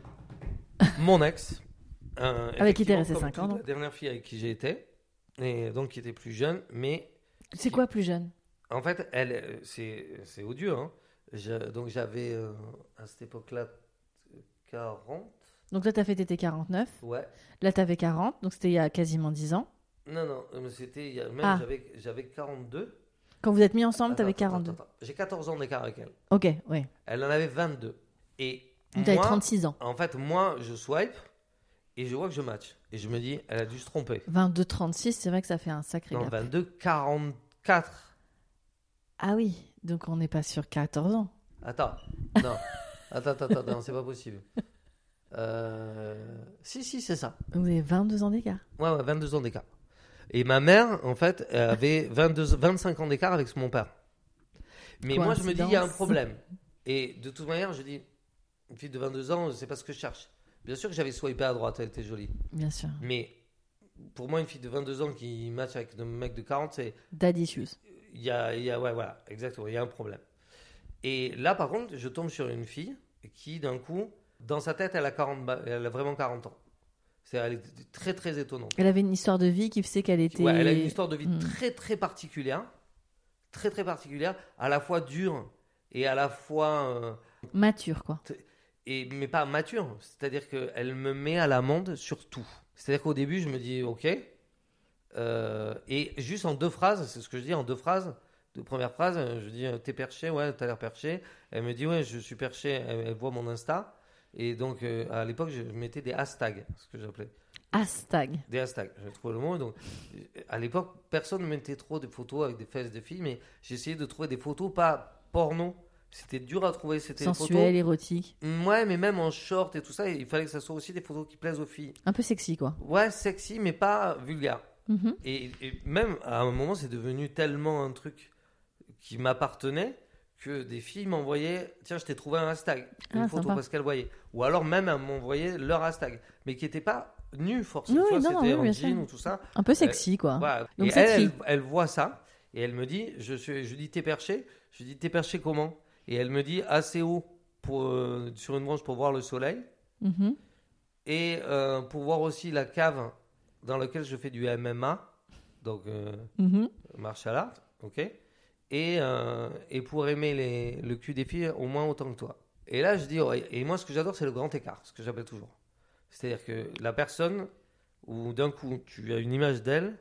mon ex. Euh, avec qui t'es resté cinq ans, non ? La dernière fille avec qui j'ai été. Et donc, qui était plus jeune, mais... C'est quoi plus jeune ? En fait, elle, c'est, c'est odieux. Hein. Je, donc, j'avais, euh, à cette époque-là, quarante. Donc là, t'as fait tes quarante-neuf. Ouais. Là, t'avais quarante, donc c'était il y a quasiment dix ans. Non, non, mais c'était... Il y a, même, ah. j'avais, j'avais quarante-deux. Quand vous êtes mis ensemble, attends, t'avais attends, quarante-deux. Attends, attends. J'ai quatorze ans d'écart avec elle. Ok, oui. Elle en avait vingt-deux. Et donc t'avais trente-six ans. En fait, moi, je swipe... Et je vois que je match. Et je me dis, elle a dû se tromper. vingt-deux trente-six, c'est vrai que ça fait un sacré non, gap. vingt-deux quarante-quatre. Ah oui, donc on n'est pas sur quatorze ans. Attends, non. attends, attends, attends, non, c'est pas possible. Euh... Si, si, c'est ça. Vous avez vingt-deux ans d'écart. Ouais, ouais, vingt-deux ans d'écart. Et ma mère, en fait, elle avait vingt-deux, vingt-cinq ans d'écart avec mon père. Mais moi, je me dis, il y a un problème. Et de toute manière, je dis, une fille de vingt-deux ans, c'est pas ce que je cherche. Bien sûr que j'avais swipé à droite, elle était jolie. Bien sûr. Mais pour moi, une fille de vingt-deux ans qui match avec un mec de quarante, c'est... Daddy issues. Il y a, il y a, ouais, voilà, exactement, il y a un problème. Et là, par contre, je tombe sur une fille qui, d'un coup, dans sa tête, elle a, quarante, elle a vraiment quarante ans. C'est-à-dire, elle est très, très étonnante. Elle avait une histoire de vie qui faisait qu'elle était... Ouais, elle a une histoire de vie mmh. très, très particulière. Très, très particulière. À la fois dure et à la fois... Euh, mature, quoi. T- Et, mais pas mature, c'est-à-dire qu'elle me met à l'amende sur tout. C'est-à-dire qu'au début, je me dis ok, euh, et juste en deux phrases, c'est ce que je dis en deux phrases, deux premières phrases, je dis t'es perché, ouais, t'as l'air perché. Elle me dit ouais, je suis perché, elle, elle voit mon Insta, et donc euh, à l'époque, je mettais des hashtags, ce que j'appelais. Hashtag. Des hashtags, je trouve le mot. Donc, à l'époque, personne ne mettait trop de photos avec des fesses de filles, mais j'essayais de trouver des photos pas porno. C'était dur à trouver, c'était sensuel, érotique. Ouais, mais même en short et tout ça, il fallait que ça soit aussi des photos qui plaisent aux filles. Un peu sexy, quoi. Ouais, sexy, mais pas vulgaire. Mm-hmm. Et, et même, à un moment, c'est devenu tellement un truc qui m'appartenait que des filles m'envoyaient « Tiens, je t'ai trouvé un hashtag, une ah, photo sympa. parce qu'elles voyaient. » Ou alors même, elles m'envoyaient leur hashtag, mais qui n'était pas nu forcément. Oui, tu vois, non, c'était oui, en bien jean sûr. ou tout ça. Un peu sexy, euh, quoi. Voilà. Donc, et cette elle, fille. elle, elle voit ça et elle me dit « Je suis, je dis, t'es perché ?» Je dis « T'es perché comment ?» Et elle me dit assez haut pour, euh, sur une branche pour voir le soleil. Mm-hmm. Et euh, pour voir aussi la cave dans laquelle je fais du M M A. Donc, euh, mm-hmm. martial art. Ok. Et, euh, et pour aimer les, le cul des filles au moins autant que toi. Et là, je dis, ouais, et moi, ce que j'adore, c'est le grand écart, ce que j'appelle toujours. C'est-à-dire que la personne, où d'un coup, tu as une image d'elle,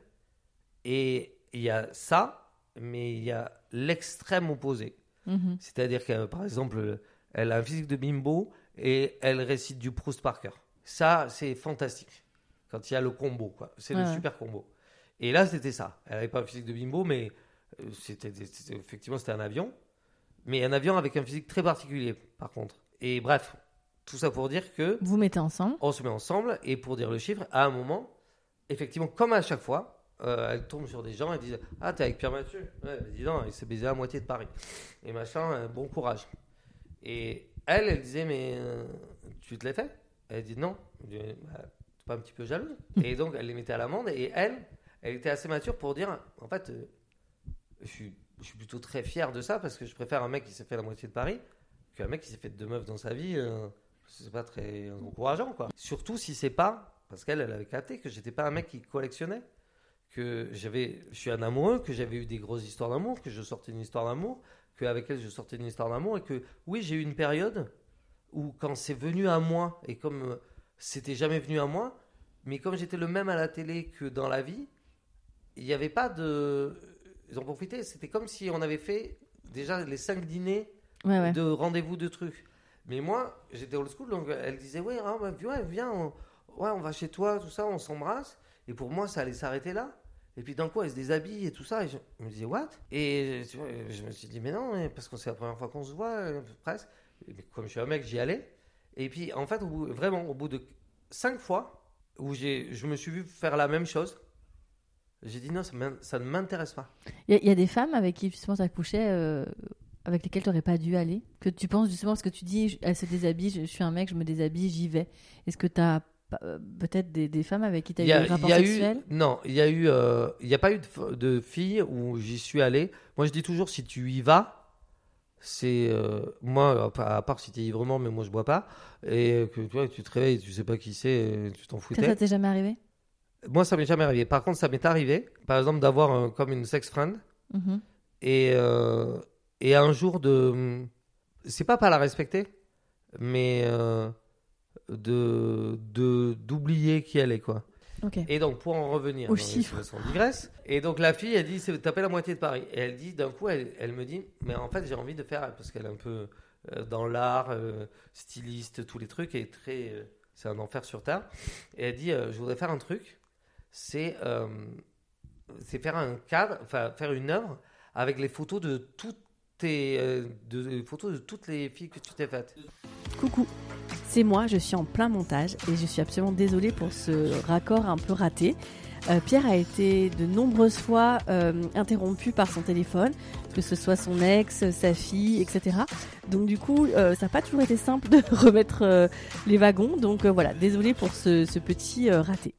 et il y a ça, mais il y a l'extrême opposé. Mm-hmm. C'est-à-dire que, par exemple, elle a un physique de bimbo et elle récite du Proust par cœur. Ça, c'est fantastique. Quand il y a le combo, quoi. C'est ouais, le ouais. super combo. Et là, c'était ça. Elle n'avait pas un physique de bimbo, mais c'était, c'était, effectivement, c'était un avion. Mais un avion avec un physique très particulier, par contre. Et bref, tout ça pour dire que... Vous mettez ensemble. On se met ensemble. Et pour dire le chiffre, à un moment, effectivement, comme à chaque fois, Euh, elle tombe sur des gens et disent ah t'es avec Pierre Mathieu, ouais, dis donc il s'est baisé à moitié de Paris et machin, euh, bon courage. Et elle elle disait mais euh, tu te l'as fait? Elle dit non. Je dis, bah, t'es pas un petit peu jalouse? Et donc elle les mettait à l'amende et elle elle était assez mature pour dire en fait euh, je suis je suis plutôt très fier de ça parce que je préfère un mec qui s'est fait la moitié de Paris qu'un mec qui s'est fait deux meufs dans sa vie. euh, c'est pas très encourageant quoi, surtout si c'est pas parce qu'elle elle avait capté que j'étais pas un mec qui collectionnait, que j'avais, je suis un amoureux, que j'avais eu des grosses histoires d'amour, que je sortais une histoire d'amour, qu'avec elle je sortais une histoire d'amour, et que oui, j'ai eu une période où quand c'est venu à moi, et comme c'était jamais venu à moi, mais comme j'étais le même à la télé que dans la vie, il n'y avait pas de... Ils ont profité, c'était comme si on avait fait déjà les cinq dîners ouais, ouais. de rendez-vous de trucs. Mais moi, j'étais old school, donc elle disait, ouais, ah, bah, ouais viens, on... Ouais, on va chez toi, tout ça, on s'embrasse. Et pour moi, ça allait s'arrêter là. Et puis d'un coup, elle se déshabille et tout ça. Et je me disais, what? Et tu vois, je me suis dit, mais non, parce que c'est la première fois qu'on se voit, presque. Et comme je suis un mec, j'y allais. Et puis, en fait, au bout, vraiment, au bout de cinq fois, où j'ai, je me suis vu faire la même chose, j'ai dit non, ça, ça ne m'intéresse pas. Il y, y a des femmes avec qui justement tu as couché, euh, avec lesquelles tu n'aurais pas dû aller, que tu penses justement, parce que tu dis, elle se déshabille, je, je suis un mec, je me déshabille, j'y vais. Est-ce que tu as euh, peut-être des, des femmes avec qui tu as eu des rapports sexuels? Non, il n'y a, eu, euh, y a pas eu de, de filles où j'y suis allé. Moi, je dis toujours, si tu y vas, c'est euh, moi à part si t'es ivre, mais moi je bois pas, et que tu vois, tu te réveilles, tu sais pas qui c'est, tu t'en foutais. Ça, ça t'est jamais arrivé? Moi, ça m'est jamais arrivé. Par contre, ça m'est arrivé, par exemple, d'avoir un, comme une sex friend, mm-hmm. et euh, et un jour de, c'est pas pas la respecter, mais euh, de de d'oublier qui elle est, quoi. Okay. Et donc, pour en revenir, au chiffre, on digresse. Et donc, la fille, elle dit, c'est taper la moitié de Paris. Et elle dit, d'un coup, elle, elle me dit, mais en fait, j'ai envie de faire, parce qu'elle est un peu euh, dans l'art, euh, styliste, tous les trucs, et très, euh, c'est un enfer sur terre. Et elle dit, euh, je voudrais faire un truc, c'est, euh, c'est faire un cadre, enfin, faire une œuvre avec les photos de toutes tes, euh, de, de, photos de toutes les filles que tu t'es faites. Coucou. C'est moi, je suis en plein montage et je suis absolument désolée pour ce raccord un peu raté. Euh, Pierre a été de nombreuses fois euh, interrompu par son téléphone, que ce soit son ex, sa fille, et cetera. Donc du coup, euh, ça n'a pas toujours été simple de remettre euh, les wagons. Donc euh, voilà, désolée pour ce, ce petit euh, raté.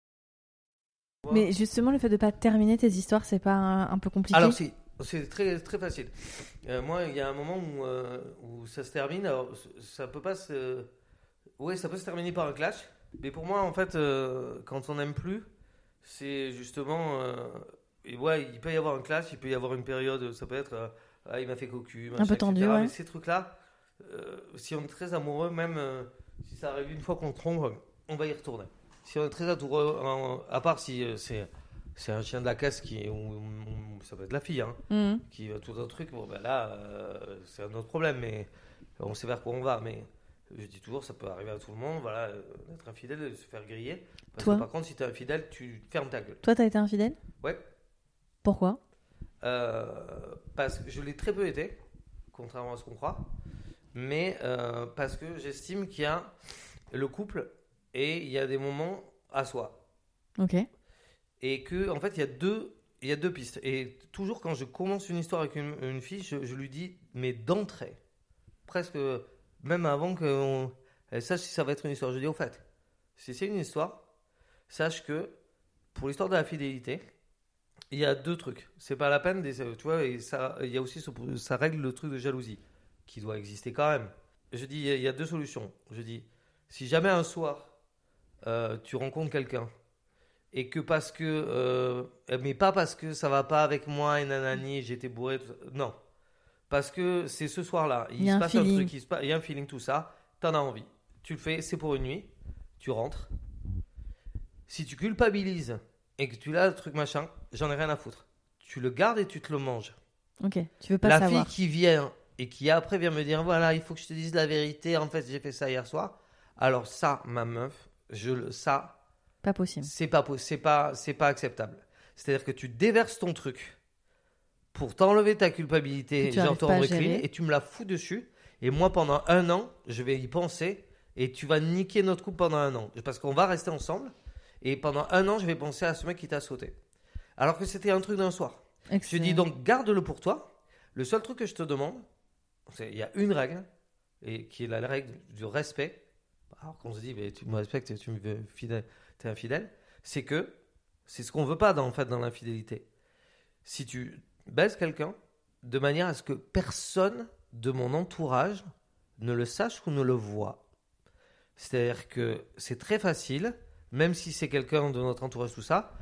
Wow. Mais justement, le fait de ne pas terminer tes histoires, c'est pas un, un peu compliqué? Alors si, c'est très, très facile. Euh, moi, il y a un moment où, euh, où ça se termine. Alors, ça peut pas se... Oui, ça peut se terminer par un clash. Mais pour moi, en fait, euh, quand on n'aime plus, c'est justement... Euh, et ouais, il peut y avoir un clash, il peut y avoir une période, ça peut être... Euh, ah, il m'a fait cocu, machin, un peu tendu, et cetera. ouais. Mais ces trucs-là, euh, si on est très amoureux, même euh, si ça arrive une fois qu'on trompe, on va y retourner. Si on est très amoureux, en, à part si euh, c'est... C'est un chien de la caisse qui, ou, ou, ça peut être la fille, hein, mmh. qui va tout un truc. Bon, ben là, euh, c'est un autre problème, mais on sait vers quoi on va. Mais je dis toujours, ça peut arriver à tout le monde, voilà, euh, d'être infidèle, de se faire griller. Parce Toi que par contre, si t'es infidèle, tu fermes ta gueule. Toi, t'as été infidèle? Ouais. Pourquoi? euh, Parce que je l'ai très peu été, contrairement à ce qu'on croit. Mais euh, parce que j'estime qu'il y a le couple et il y a des moments à soi. Ok. Et que, en fait, il y a deux, il y a deux pistes. Et toujours quand je commence une histoire avec une, une fille, je, je lui dis, mais d'entrée, presque même avant qu'elle sache si ça va être une histoire. Je dis, au fait, si c'est une histoire, sache que pour l'histoire de la fidélité, il y a deux trucs. C'est pas la peine, des, tu vois, et ça, il y a aussi, ce, ça règle le truc de jalousie qui doit exister quand même. Je dis, il y a deux solutions. Je dis, si jamais un soir, euh, tu rencontres quelqu'un, et que parce que, euh, mais pas parce que ça va pas avec moi et nanani, j'étais bourré, tout ça. Non. Parce que c'est ce soir-là, il, il se passe feeling. un truc, il, se passe, il y a un feeling, tout ça, t'en as envie. Tu le fais, c'est pour une nuit, tu rentres. Si tu culpabilises et que tu l'as, le truc machin, j'en ai rien à foutre. Tu le gardes et tu te le manges. Ok, tu veux pas la savoir. La fille qui vient et qui après vient me dire, voilà, il faut que je te dise la vérité, en fait, j'ai fait ça hier soir. Alors ça, ma meuf, je, ça... Pas possible. C'est pas, c'est pas, c'est pas acceptable. C'est-à-dire que tu déverses ton truc pour t'enlever ta culpabilité, genre te rendre clean, et tu me la fous dessus. Et moi, pendant un an, je vais y penser et tu vas niquer notre couple pendant un an. Parce qu'on va rester ensemble et pendant un an, je vais penser à ce mec qui t'a sauté. Alors que c'était un truc d'un soir. Excellent. Je dis donc, garde-le pour toi. Le seul truc que je te demande, il y a une règle, et qui est la règle du respect. Alors qu'on se dit, mais tu me respectes, tu me veux fidèle. T'es infidèle, c'est que c'est ce qu'on veut pas dans, en fait, dans l'infidélité. Si tu baises quelqu'un de manière à ce que personne de mon entourage ne le sache ou ne le voit. C'est-à-dire que c'est très facile, même si c'est quelqu'un de notre entourage, tout ça,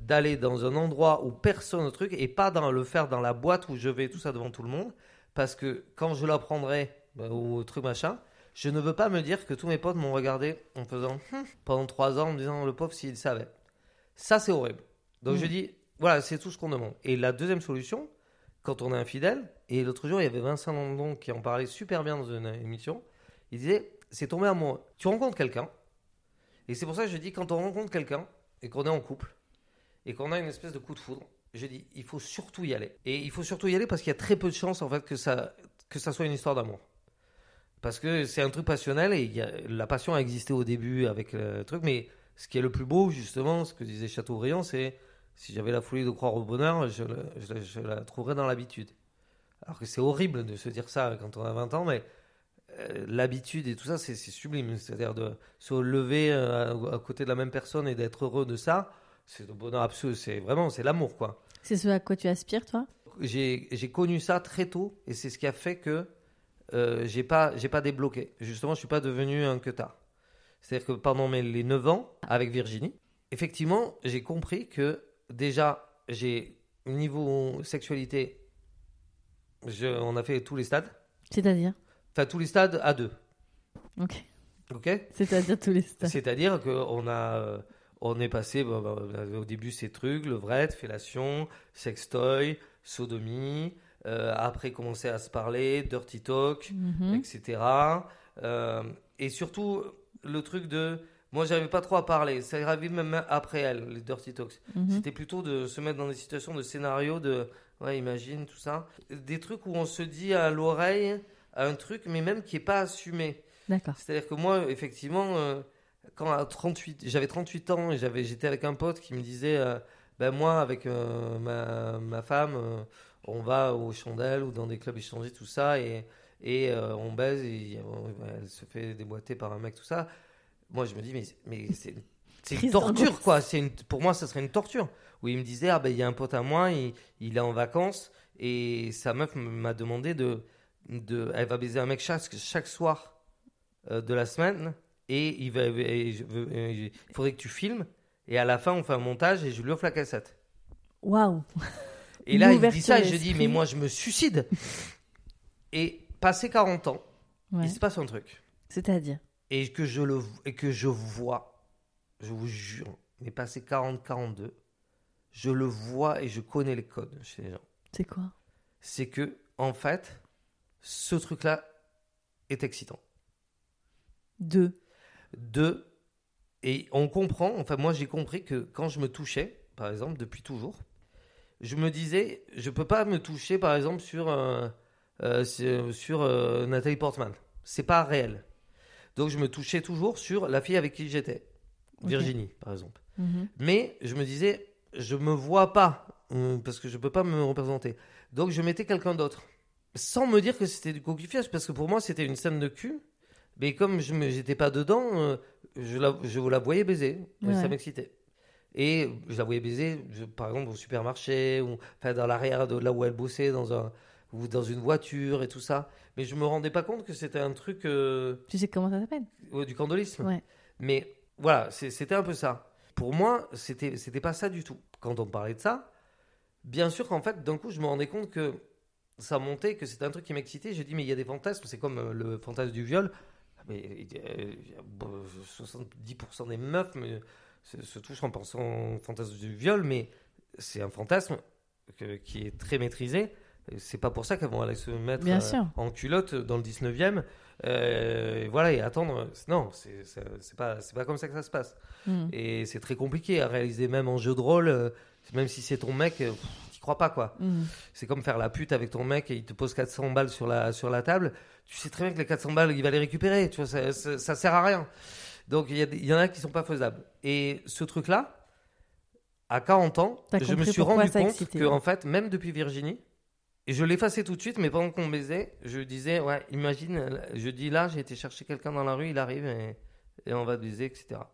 d'aller dans un endroit où personne ne truc et pas dans le faire dans la boîte où je vais tout ça devant tout le monde. Parce que quand je l'apprendrai bah, au truc machin, je ne veux pas me dire que tous mes potes m'ont regardé en faisant hm, pendant trois ans en me disant le pauvre s'il savait. Ça, c'est horrible. Donc, mmh. je dis, voilà, c'est tout ce qu'on demande. Et la deuxième solution, quand on est infidèle, et l'autre jour, il y avait Vincent Landon qui en parlait super bien dans une émission, il disait, c'est tomber amoureux. Tu rencontres quelqu'un, et c'est pour ça que je dis, quand on rencontre quelqu'un, et qu'on est en couple, et qu'on a une espèce de coup de foudre, je dis, il faut surtout y aller. Et il faut surtout y aller parce qu'il y a très peu de chances, en fait, que ça, que ça soit une histoire d'amour. Parce que c'est un truc passionnel, et il y a, la passion a existé au début avec le truc, mais ce qui est le plus beau, justement, ce que disait Chateaubriand, c'est si j'avais la folie de croire au bonheur, je, le, je, je la trouverais dans l'habitude. Alors que c'est horrible de se dire ça quand on a vingt ans, mais euh, l'habitude et tout ça, c'est, c'est sublime. C'est-à-dire de se lever euh, à, à côté de la même personne et d'être heureux de ça, c'est le bonheur absolu. C'est vraiment, c'est l'amour, quoi. C'est ce à quoi tu aspires, toi ? J'ai, j'ai connu ça très tôt, et c'est ce qui a fait que euh, j'ai pas, j'ai pas débloqué. Justement, je suis pas devenu un queutard. C'est-à-dire que pendant mes, les neuf ans, avec Virginie, effectivement, j'ai compris que déjà, j'ai niveau sexualité, je, on a fait tous les stades. C'est-à-dire ? Enfin, tous les stades à deux. Ok. Ok ? C'est-à-dire tous les stades. C'est-à-dire qu'on a, euh, on est passé, bah, bah, au début, c'est trucs, levrette, fellation, sextoy, sodomie, euh, après, commencer à se parler, dirty talk, mm-hmm. et cetera. Euh, et surtout, le truc de... Moi, j'arrivais pas trop à parler. Ça arrivait même après elle, les dirty talks. Mm-hmm. C'était plutôt de se mettre dans des situations de scénario, de... Ouais, imagine, tout ça. Des trucs où on se dit à l'oreille un truc, mais même qui n'est pas assumé. D'accord. C'est-à-dire que moi, effectivement, euh, quand à trente-huit, j'avais trente-huit ans et j'avais, j'étais avec un pote qui me disait euh, ben moi, avec euh, ma, ma femme, euh, on va aux chandelles ou dans des clubs échangés, tout ça, et, et euh, on baise, et euh, elle se fait déboîter par un mec, tout ça. Moi, je me dis, mais, mais c'est, c'est une torture, quoi. C'est une, pour moi, ça serait une torture. Où il me disait, ah ben, il y a un pote à moi, il, il est en vacances, et sa meuf m'a demandé de, de. Elle va baiser un mec chaque, chaque soir euh, de la semaine, et il, va, et je veux, et il faudrait que tu filmes, et à la fin, on fait un montage, et je lui offre la cassette. Waouh! Et là, il me dit ça, et je dis, mais moi, je me suicide. Et passé quarante ans, ouais. Il se passe un truc. C'est-à-dire? Et que je le et que je vois, je vous jure, mais passé quarante quarante-deux, je le vois et je connais les codes chez les gens. C'est quoi? C'est que, en fait, ce truc-là est excitant. Deux. Deux. Et on comprend, enfin, moi, j'ai compris que quand je me touchais, par exemple, depuis toujours, je me disais, je peux pas me toucher, par exemple, sur, euh, euh, sur, sur euh, Nathalie Portman. C'est pas réel. Donc, je me touchais toujours sur la fille avec qui j'étais. Okay. Virginie, par exemple. Mm-hmm. Mais je me disais, je me vois pas, euh, parce que je peux pas me représenter. Donc, je mettais quelqu'un d'autre. Sans me dire que c'était du coquillage, parce que pour moi, c'était une scène de cul. Mais comme je n'étais pas dedans, euh, je, la, je la voyais baiser. Ouais. Ça m'excitait. Et je la voyais baiser, je, par exemple, au supermarché, ou enfin, dans l'arrière de là où elle bossait, dans un, ou dans une voiture et tout ça. Mais je me rendais pas compte que c'était un truc... Euh, tu sais comment ça s'appelle? Ouais, du candolisme. Ouais. Mais voilà, c'est, c'était un peu ça. Pour moi, c'était, c'était pas ça du tout. Quand on parlait de ça, bien sûr qu'en fait, d'un coup, je me rendais compte que ça montait, que c'était un truc qui m'excitait. J'ai dit, mais il y a des fantasmes, c'est comme euh, le fantasme du viol. Mais euh, soixante-dix pour cent des meufs mais, se, se touchent en pensant au fantasme du viol, mais c'est un fantasme que, qui est très maîtrisé. C'est pas pour ça qu'elles vont aller se mettre euh, en culotte dans le dix-neuvième euh, et voilà, et attendre. Non, c'est, c'est, c'est, pas, c'est pas comme ça que ça se passe. Mmh. Et c'est très compliqué à réaliser, même en jeu de rôle, euh, même si c'est ton mec, euh, t'y crois pas, quoi. Mmh. C'est comme faire la pute avec ton mec et il te pose quatre cents balles sur la, sur la table. Tu sais très bien que les quatre cents balles, il va les récupérer. Tu vois, ça, ça, ça sert à rien. Donc, il y, y en a qui sont pas faisables. Et ce truc-là, à quarante ans, T'as je me suis rendu compte excité, que, ouais. En fait, même depuis Virginie, et je l'effaçais tout de suite, mais pendant qu'on baisait, je disais, ouais, imagine, je dis là, j'ai été chercher quelqu'un dans la rue, il arrive et, et on va baiser, et cetera.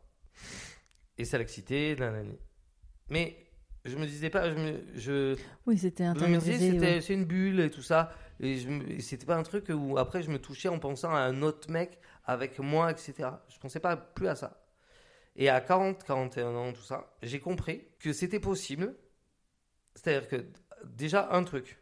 Et ça l'excitait, nanani. Mais je me disais pas, je me, je, oui, c'était je me disais, c'était, ouais. c'est une bulle et tout ça. Et, je, et c'était pas un truc où après je me touchais en pensant à un autre mec avec moi, et cetera. Je pensais pas plus à ça. Et à quarante, quarante et un ans, tout ça, j'ai compris que c'était possible. C'est-à-dire que, déjà, un truc.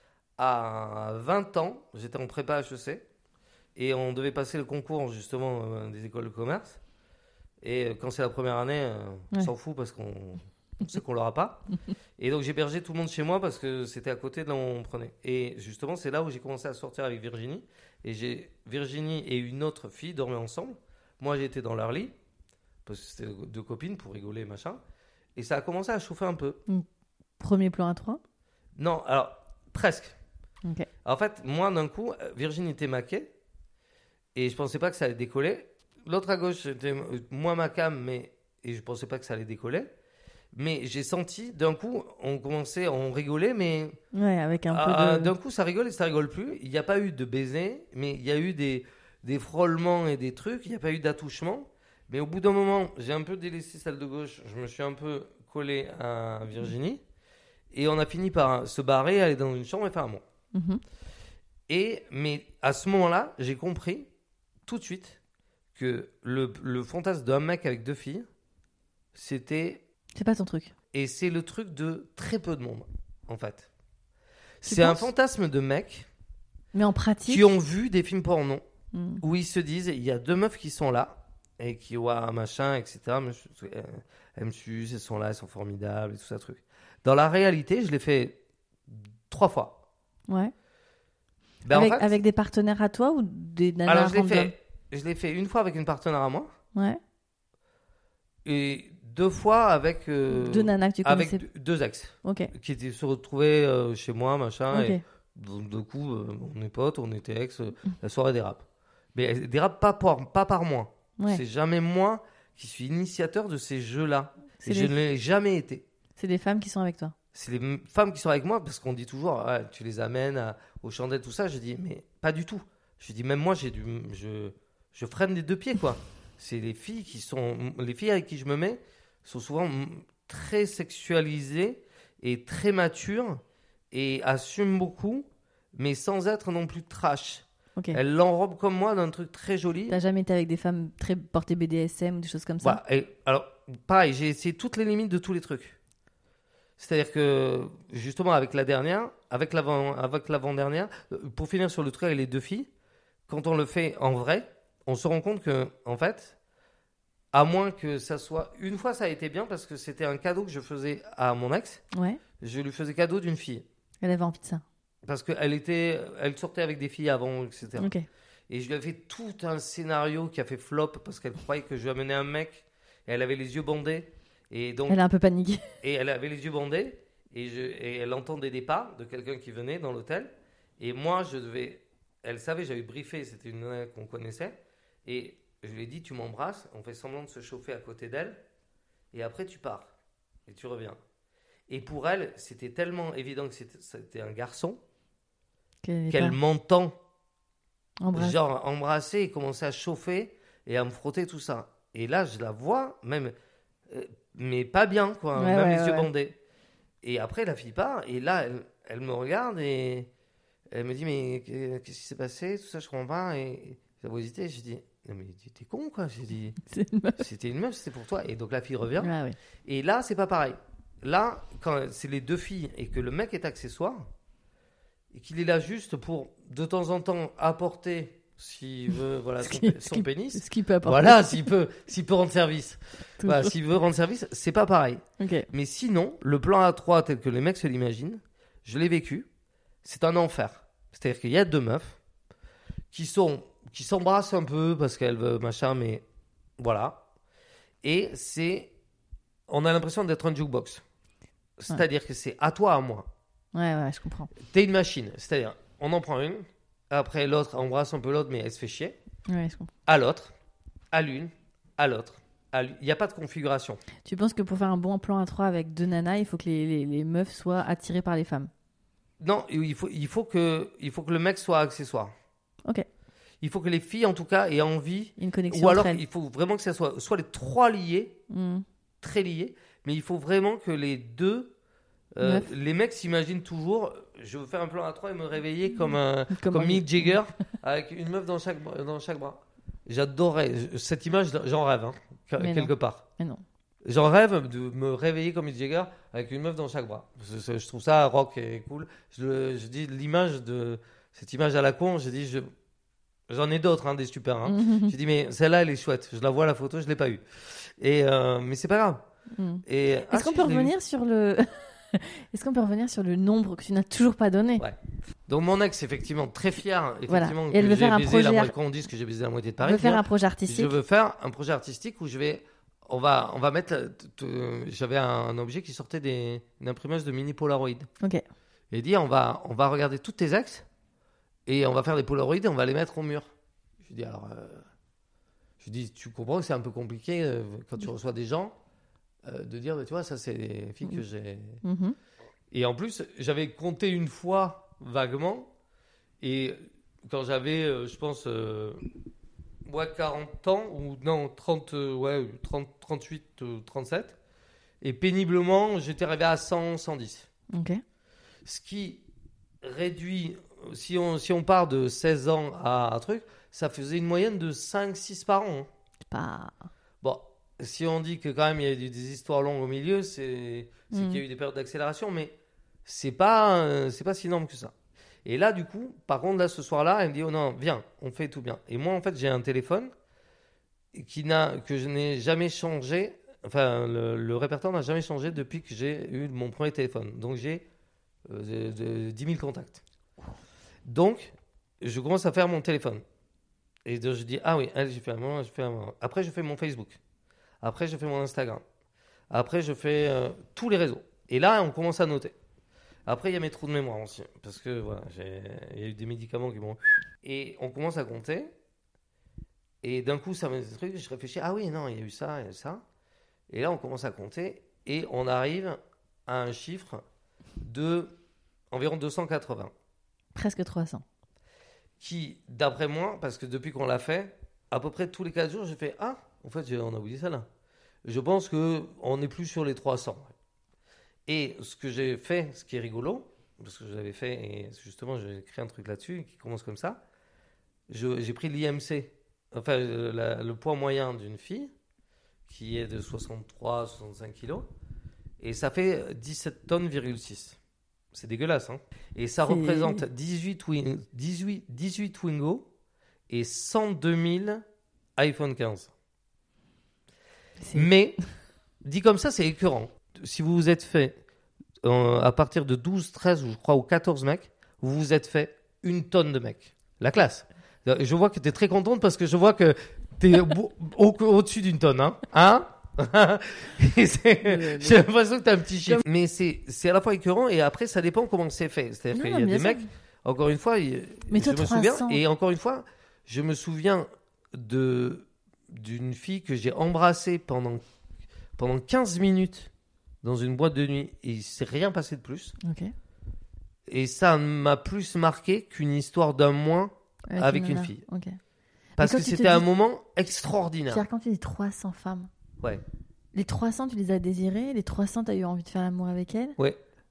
À vingt ans, j'étais en prépa H E C. Et on devait passer le concours, justement, euh, des écoles de commerce. Et quand c'est la première année, euh, on ouais. s'en fout parce qu'on on sait qu'on l'aura pas. Et donc, j'hébergeais tout le monde chez moi parce que c'était à côté de là où on prenait. Et justement, c'est là où j'ai commencé à sortir avec Virginie. Et j'ai Virginie et une autre fille dormaient ensemble. Moi, j'étais dans leur lit. Parce que c'était deux copines pour rigoler, machin. Et ça a commencé à chauffer un peu. Premier plan à trois ? Non, alors, presque. Okay. En fait, moi, d'un coup, Virginie était maquée. Et je pensais pas que ça allait décoller. L'autre à gauche, c'était moins ma cam, mais et je pensais pas que ça allait décoller. Mais j'ai senti, d'un coup, on commençait, on rigolait, mais ouais, avec un à, peu de... d'un coup, ça rigole et ça rigole plus. Il n'y a pas eu de baiser, mais il y a eu des, des frôlements et des trucs. Il n'y a pas eu d'attouchement. Mais au bout d'un moment, j'ai un peu délaissé celle de gauche. Je me suis un peu collé à Virginie. Et on a fini par se barrer, aller dans une chambre et faire un mot. Mm-hmm. Et, mais à ce moment-là, j'ai compris tout de suite que le, le fantasme d'un mec avec deux filles, c'était... C'est pas ton truc. Et c'est le truc de très peu de monde, en fait. Tu c'est penses ? Un fantasme de mecs... Mais en pratique... Qui ont vu des films porno, mm. où ils se disent, il y a deux meufs qui sont là, et qui voient machin, et cetera. Elles me sucent, elles sont là, elles sont formidables, et tout ça, truc. Dans la réalité, je l'ai fait trois fois. Ouais. Ben avec, en fait, avec des partenaires à toi ou des nanas alors, je l'ai, random fait, je l'ai fait une fois avec une partenaire à moi. Ouais. Et deux fois avec... Euh, deux nanas que tu connaissais. Avec deux ex. Ok. Qui étaient se retrouvaient euh, chez moi, machin. Ok. Et du coup, euh, on est potes, on était ex. Euh, la soirée dérape. Mais elle dérape pas par, pas par moi. Ouais. C'est jamais moi qui suis initiateur de ces jeux-là. Et je ne l'ai jamais été. C'est des femmes qui sont avec toi. C'est les femmes qui sont avec moi parce qu'on dit toujours, ah, tu les amènes à, aux chandelles, tout ça. Je dis, mais pas du tout. Je dis, même moi, j'ai du, je, je freine des deux pieds, quoi. C'est les filles qui sont, les filles avec qui je me mets sont souvent très sexualisées et très matures et assument beaucoup, mais sans être non plus trash. Okay. Elles l'enrobent comme moi d'un truc très joli. T'as jamais été avec des femmes très portées B D S M ou des choses comme ça ? Ouais, et, alors, pareil, j'ai essayé toutes les limites de tous les trucs. C'est-à-dire que, justement, avec la dernière, avec, l'avant, avec l'avant-dernière, pour finir sur le truc avec les deux filles, quand on le fait en vrai, on se rend compte que, en fait, à moins que ça soit... Une fois, ça a été bien parce que c'était un cadeau que je faisais à mon ex. Ouais. Je lui faisais cadeau d'une fille. Elle avait envie de ça. Parce qu'elle était, elle sortait avec des filles avant, et cetera. Ok. Et je lui ai fait tout un scénario qui a fait flop parce qu'elle croyait que je lui amenais un mec et elle avait les yeux bandés. Et donc, elle a un peu paniqué. Et elle avait les yeux bandés et, je, et elle entendait des pas de quelqu'un qui venait dans l'hôtel. Et moi, je devais... Elle savait, j'avais briefé, c'était une nana qu'on connaissait. Et je lui ai dit, tu m'embrasses, on fait semblant de se chauffer à côté d'elle. Et après, tu pars. Et tu reviens. Et pour elle, c'était tellement évident que c'était, c'était un garçon qu'elle, qu'elle m'entend Embrasse. genre embrasser et commencer à chauffer et à me frotter tout ça. Et là, je la vois, même... Euh, mais pas bien, quoi, ouais, même ouais, les yeux ouais. bandés. Et après, la fille part, et là, elle, elle me regarde, et elle me dit, mais qu'est-ce qui s'est passé, tout ça, je comprends pas, et j'ai hésité, j'ai dit, non mais t'es con, quoi, j'ai dit, c'est une c'était une meuf, c'était pour toi, et donc la fille revient, ah, ouais. Et là, c'est pas pareil. Là, quand c'est les deux filles, et que le mec est accessoire, et qu'il est là juste pour, de temps en temps, apporter... S'il veut, voilà, son, qui, son pénis. Ce qu'il peut apporter. Voilà, s'il peut, s'il peut rendre service. Voilà, s'il veut rendre service, c'est pas pareil. Okay. Mais sinon, le plan A trois tel que les mecs se l'imaginent, je l'ai vécu, c'est un enfer. C'est-à-dire qu'il y a deux meufs qui sont, qui s'embrassent un peu parce qu'elles veulent machin, mais voilà. Et c'est, on a l'impression d'être un jukebox. C'est-à-dire ouais. que c'est à toi, à moi. Ouais, ouais, je comprends. T'es une machine. C'est-à-dire, on en prend une. Après, l'autre embrasse un peu l'autre, mais elle se fait chier. Ouais, je comprends. À l'autre, à l'une, à l'autre. Il n'y a pas de configuration. Tu penses que pour faire un bon plan à trois avec deux nanas, il faut que les, les, les meufs soient attirées par les femmes ? Non, il faut, il, faut que, il faut que le mec soit accessoire. Ok. Il faut que les filles, en tout cas, aient envie. Une connexion. Ou alors, entre elles. il faut vraiment que ça soit soit les trois liés, mm. très liés, mais il faut vraiment que les deux... Euh, les mecs s'imaginent toujours, je veux faire un plan à trois et me réveiller comme, un, comme, comme Mick Jagger avec une meuf dans chaque, dans chaque bras. J'adorais cette image, j'en rêve. Hein. Mais quelque non. part. Mais non. J'en rêve de me réveiller comme Mick Jagger avec une meuf dans chaque bras. Je, je trouve ça rock et cool. Je, je dis l'image de cette image à la con. Je dis je, j'en ai d'autres, hein, des super. Hein. Mm-hmm. Je dis mais celle-là elle est chouette. Je la vois la photo, je l'ai pas eue. Et euh, mais c'est pas grave. Mm. Et Est-ce ah, qu'on si, peut je l'ai eu. revenir sur le Est-ce qu'on peut revenir sur le nombre que tu n'as toujours pas donné? Ouais. Donc mon ex effectivement très fier. Voilà. Effectivement, Et elle que veut j'ai faire un baisé la projet mo- Quand on dit que j'ai baisé la moitié de On Paris. veut faire moi, un projet artistique. Je veux faire un projet artistique où je vais, on va, on va mettre. t- t- J'avais un objet qui sortait des, une imprimeuse de mini Polaroid. Ok. Et dit, on va, on va regarder toutes tes ex et on va faire des Polaroids et on va les mettre au mur. Je dis alors, euh, je dis, tu comprends que c'est un peu compliqué euh, quand tu reçois des gens euh, de dire, mais tu vois, ça c'est des filles que j'ai. Mhm. Et en plus, j'avais compté une fois vaguement et quand j'avais, euh, je pense. Euh, Ouais, quarante ans, ou non, trente, euh, ouais, trente, trente-huit, euh, trente-sept. Et péniblement, j'étais arrivé à cent, cent dix. Ok. Ce qui réduit, si on, si on part de seize ans à un truc, ça faisait une moyenne de cinq, six par an. hein. C'est pas. Bon, si on dit que quand même il y a eu des histoires longues au milieu, c'est, c'est Mhm. qu'il y a eu des périodes d'accélération, mais c'est pas, euh, c'est pas si énorme que ça. Et là, du coup, par contre, là, ce soir-là, elle me dit, oh non, viens, on fait tout bien. Et moi, en fait, j'ai un téléphone qui n'a, que je n'ai jamais changé, enfin, le, le répertoire n'a jamais changé depuis que j'ai eu mon premier téléphone. Donc, j'ai euh, de- de- dix mille contacts. Donc, je commence à faire mon téléphone. Et donc, je dis, ah oui, allez, j'ai fait un moment, j'ai fait un moment. Après, je fais mon Facebook. Après, je fais mon Instagram. Après, je fais euh, tous les réseaux. Et là, on commence à noter. Après, il y a mes trous de mémoire aussi. Parce que voilà, j'ai- il y a eu des médicaments qui m'ont. Et on commence à compter. Et d'un coup, ça me dit des trucs. Je réfléchis. Ah oui, non, il y a eu ça, il y a eu ça. Et là, on commence à compter. Et on arrive à un chiffre de environ deux cent quatre-vingts. Presque trois cents. Qui, d'après moi, parce que depuis qu'on l'a fait, à peu près tous les quatre jours, je fais ah, en fait, j'ai- on a oublié ça là. Je pense qu'on n'est plus sur les trois cents. Et ce que j'ai fait, ce qui est rigolo, parce que je l'avais fait, et justement, j'ai créé un truc là-dessus qui commence comme ça. Je- j'ai pris l'I M C, enfin, euh, la- le poids moyen d'une fille, qui est de soixante-trois à soixante-cinq kilos, et ça fait dix-sept tonnes, virgule six. C'est dégueulasse, hein. Et ça C'est- représente dix-huit, Win- dix-huit, dix-huit Twingo et cent deux mille iPhone quinze. C'est- Mais, dit comme ça, c'est écœurant. Si vous vous êtes fait, euh, à partir de douze, treize, ou je crois, ou quatorze mecs, vous vous êtes fait une tonne de mecs. La classe. Je vois que tu es très contente parce que je vois que tu es au, au- au-dessus d'une tonne. Hein, hein Et c'est- J'ai l'impression que tu as un petit chiffre. Mais c'est, c'est à la fois écœurant et après, ça dépend comment c'est fait. C'est-à-dire Non, qu'il non, y a bien des sûr. mecs, encore une fois, il- Mais toi, je me trois souviens, cents. et encore une fois, je me souviens de, d'une fille que j'ai embrassée pendant, pendant quinze minutes dans une boîte de nuit et il s'est rien passé de plus. Ok. Et ça m'a plus marqué qu'une histoire d'un mois avec une nana. fille. Ok. parce quand que tu te c'était un dis- moment extraordinaire. Pierre, quand tu dis trois cents femmes, Ouais. les trois cents, tu les as désirées? Les trois cents, tu as eu envie de faire l'amour avec elles? Ouais.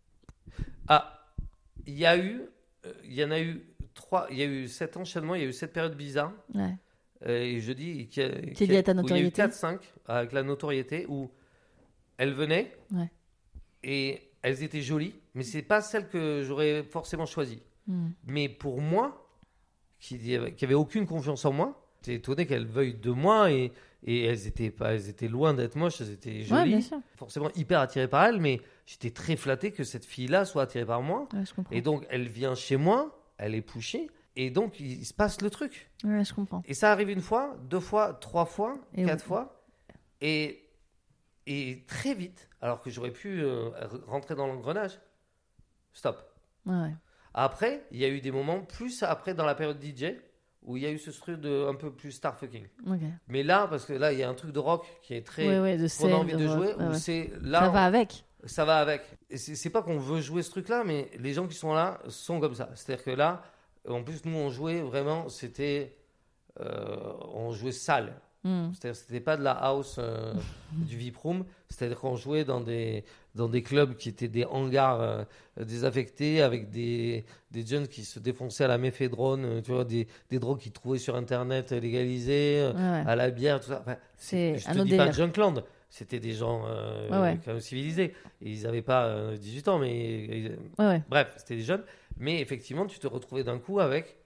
Ah, il y a eu, euh, il y en a eu trois, il y a eu sept enchaînements, il y a eu sept périodes bizarres. Ouais. Euh, et je dis qu'il y a, Qui est lié à ta où il y a eu notoriété. quatre cinq avec la notoriété où elles venaient Ouais. et elles étaient jolies, mais c'est pas celles que j'aurais forcément choisies. Hmm. Mais pour moi, qui qui avait aucune confiance en moi, j'étais étonné qu'elles veuillent de moi et, et elles étaient pas, elles étaient loin d'être moches, elles étaient Ouais, jolies, bien sûr. forcément hyper attiré par elle, mais j'étais très flatté que cette fille-là soit attirée par moi. Ouais, je comprends. Et donc, elle vient chez moi, elle est pushée, et donc, il, il se passe le truc. Ouais, je comprends. Et ça arrive une fois, deux fois, trois fois, Et quatre oui. fois, et, et très vite, alors que j'aurais pu euh, rentrer dans l'engrenage, stop. Ouais, ouais. Après, il y a eu des moments, plus après dans la période D J, où il y a eu ce truc de un peu plus starfucking. Ok. Mais là, parce que là, il y a un truc de rock qui est très... Ouais, ouais, de qu'on a scène, envie de, de rock, jouer, ouais, où ouais. c'est là... Ça va avec. Ça va avec. Et c'est, c'est pas qu'on veut jouer ce truc-là, mais les gens qui sont là sont comme ça. C'est-à-dire que là, en plus, nous, on jouait vraiment, c'était... euh, on jouait sale. Mm. C'est-à-dire, c'était pas de la house euh, du V I P Room. C'est-à-dire qu'on jouait dans des, dans des clubs qui étaient des hangars euh, désaffectés avec des, des jeunes qui se défonçaient à la méphédrone, euh, tu vois, des, des drogues qu'ils trouvaient sur Internet légalisées, euh, Ouais, ouais. à la bière, tout ça. Enfin, C'est je un te autre dis pas délire. Junkland. C'était des gens euh, Ouais, ouais. quand même civilisés. Et ils n'avaient pas euh, dix-huit ans, mais euh, Ouais, ouais. bref, c'était des jeunes. Mais effectivement, tu te retrouvais d'un coup avec,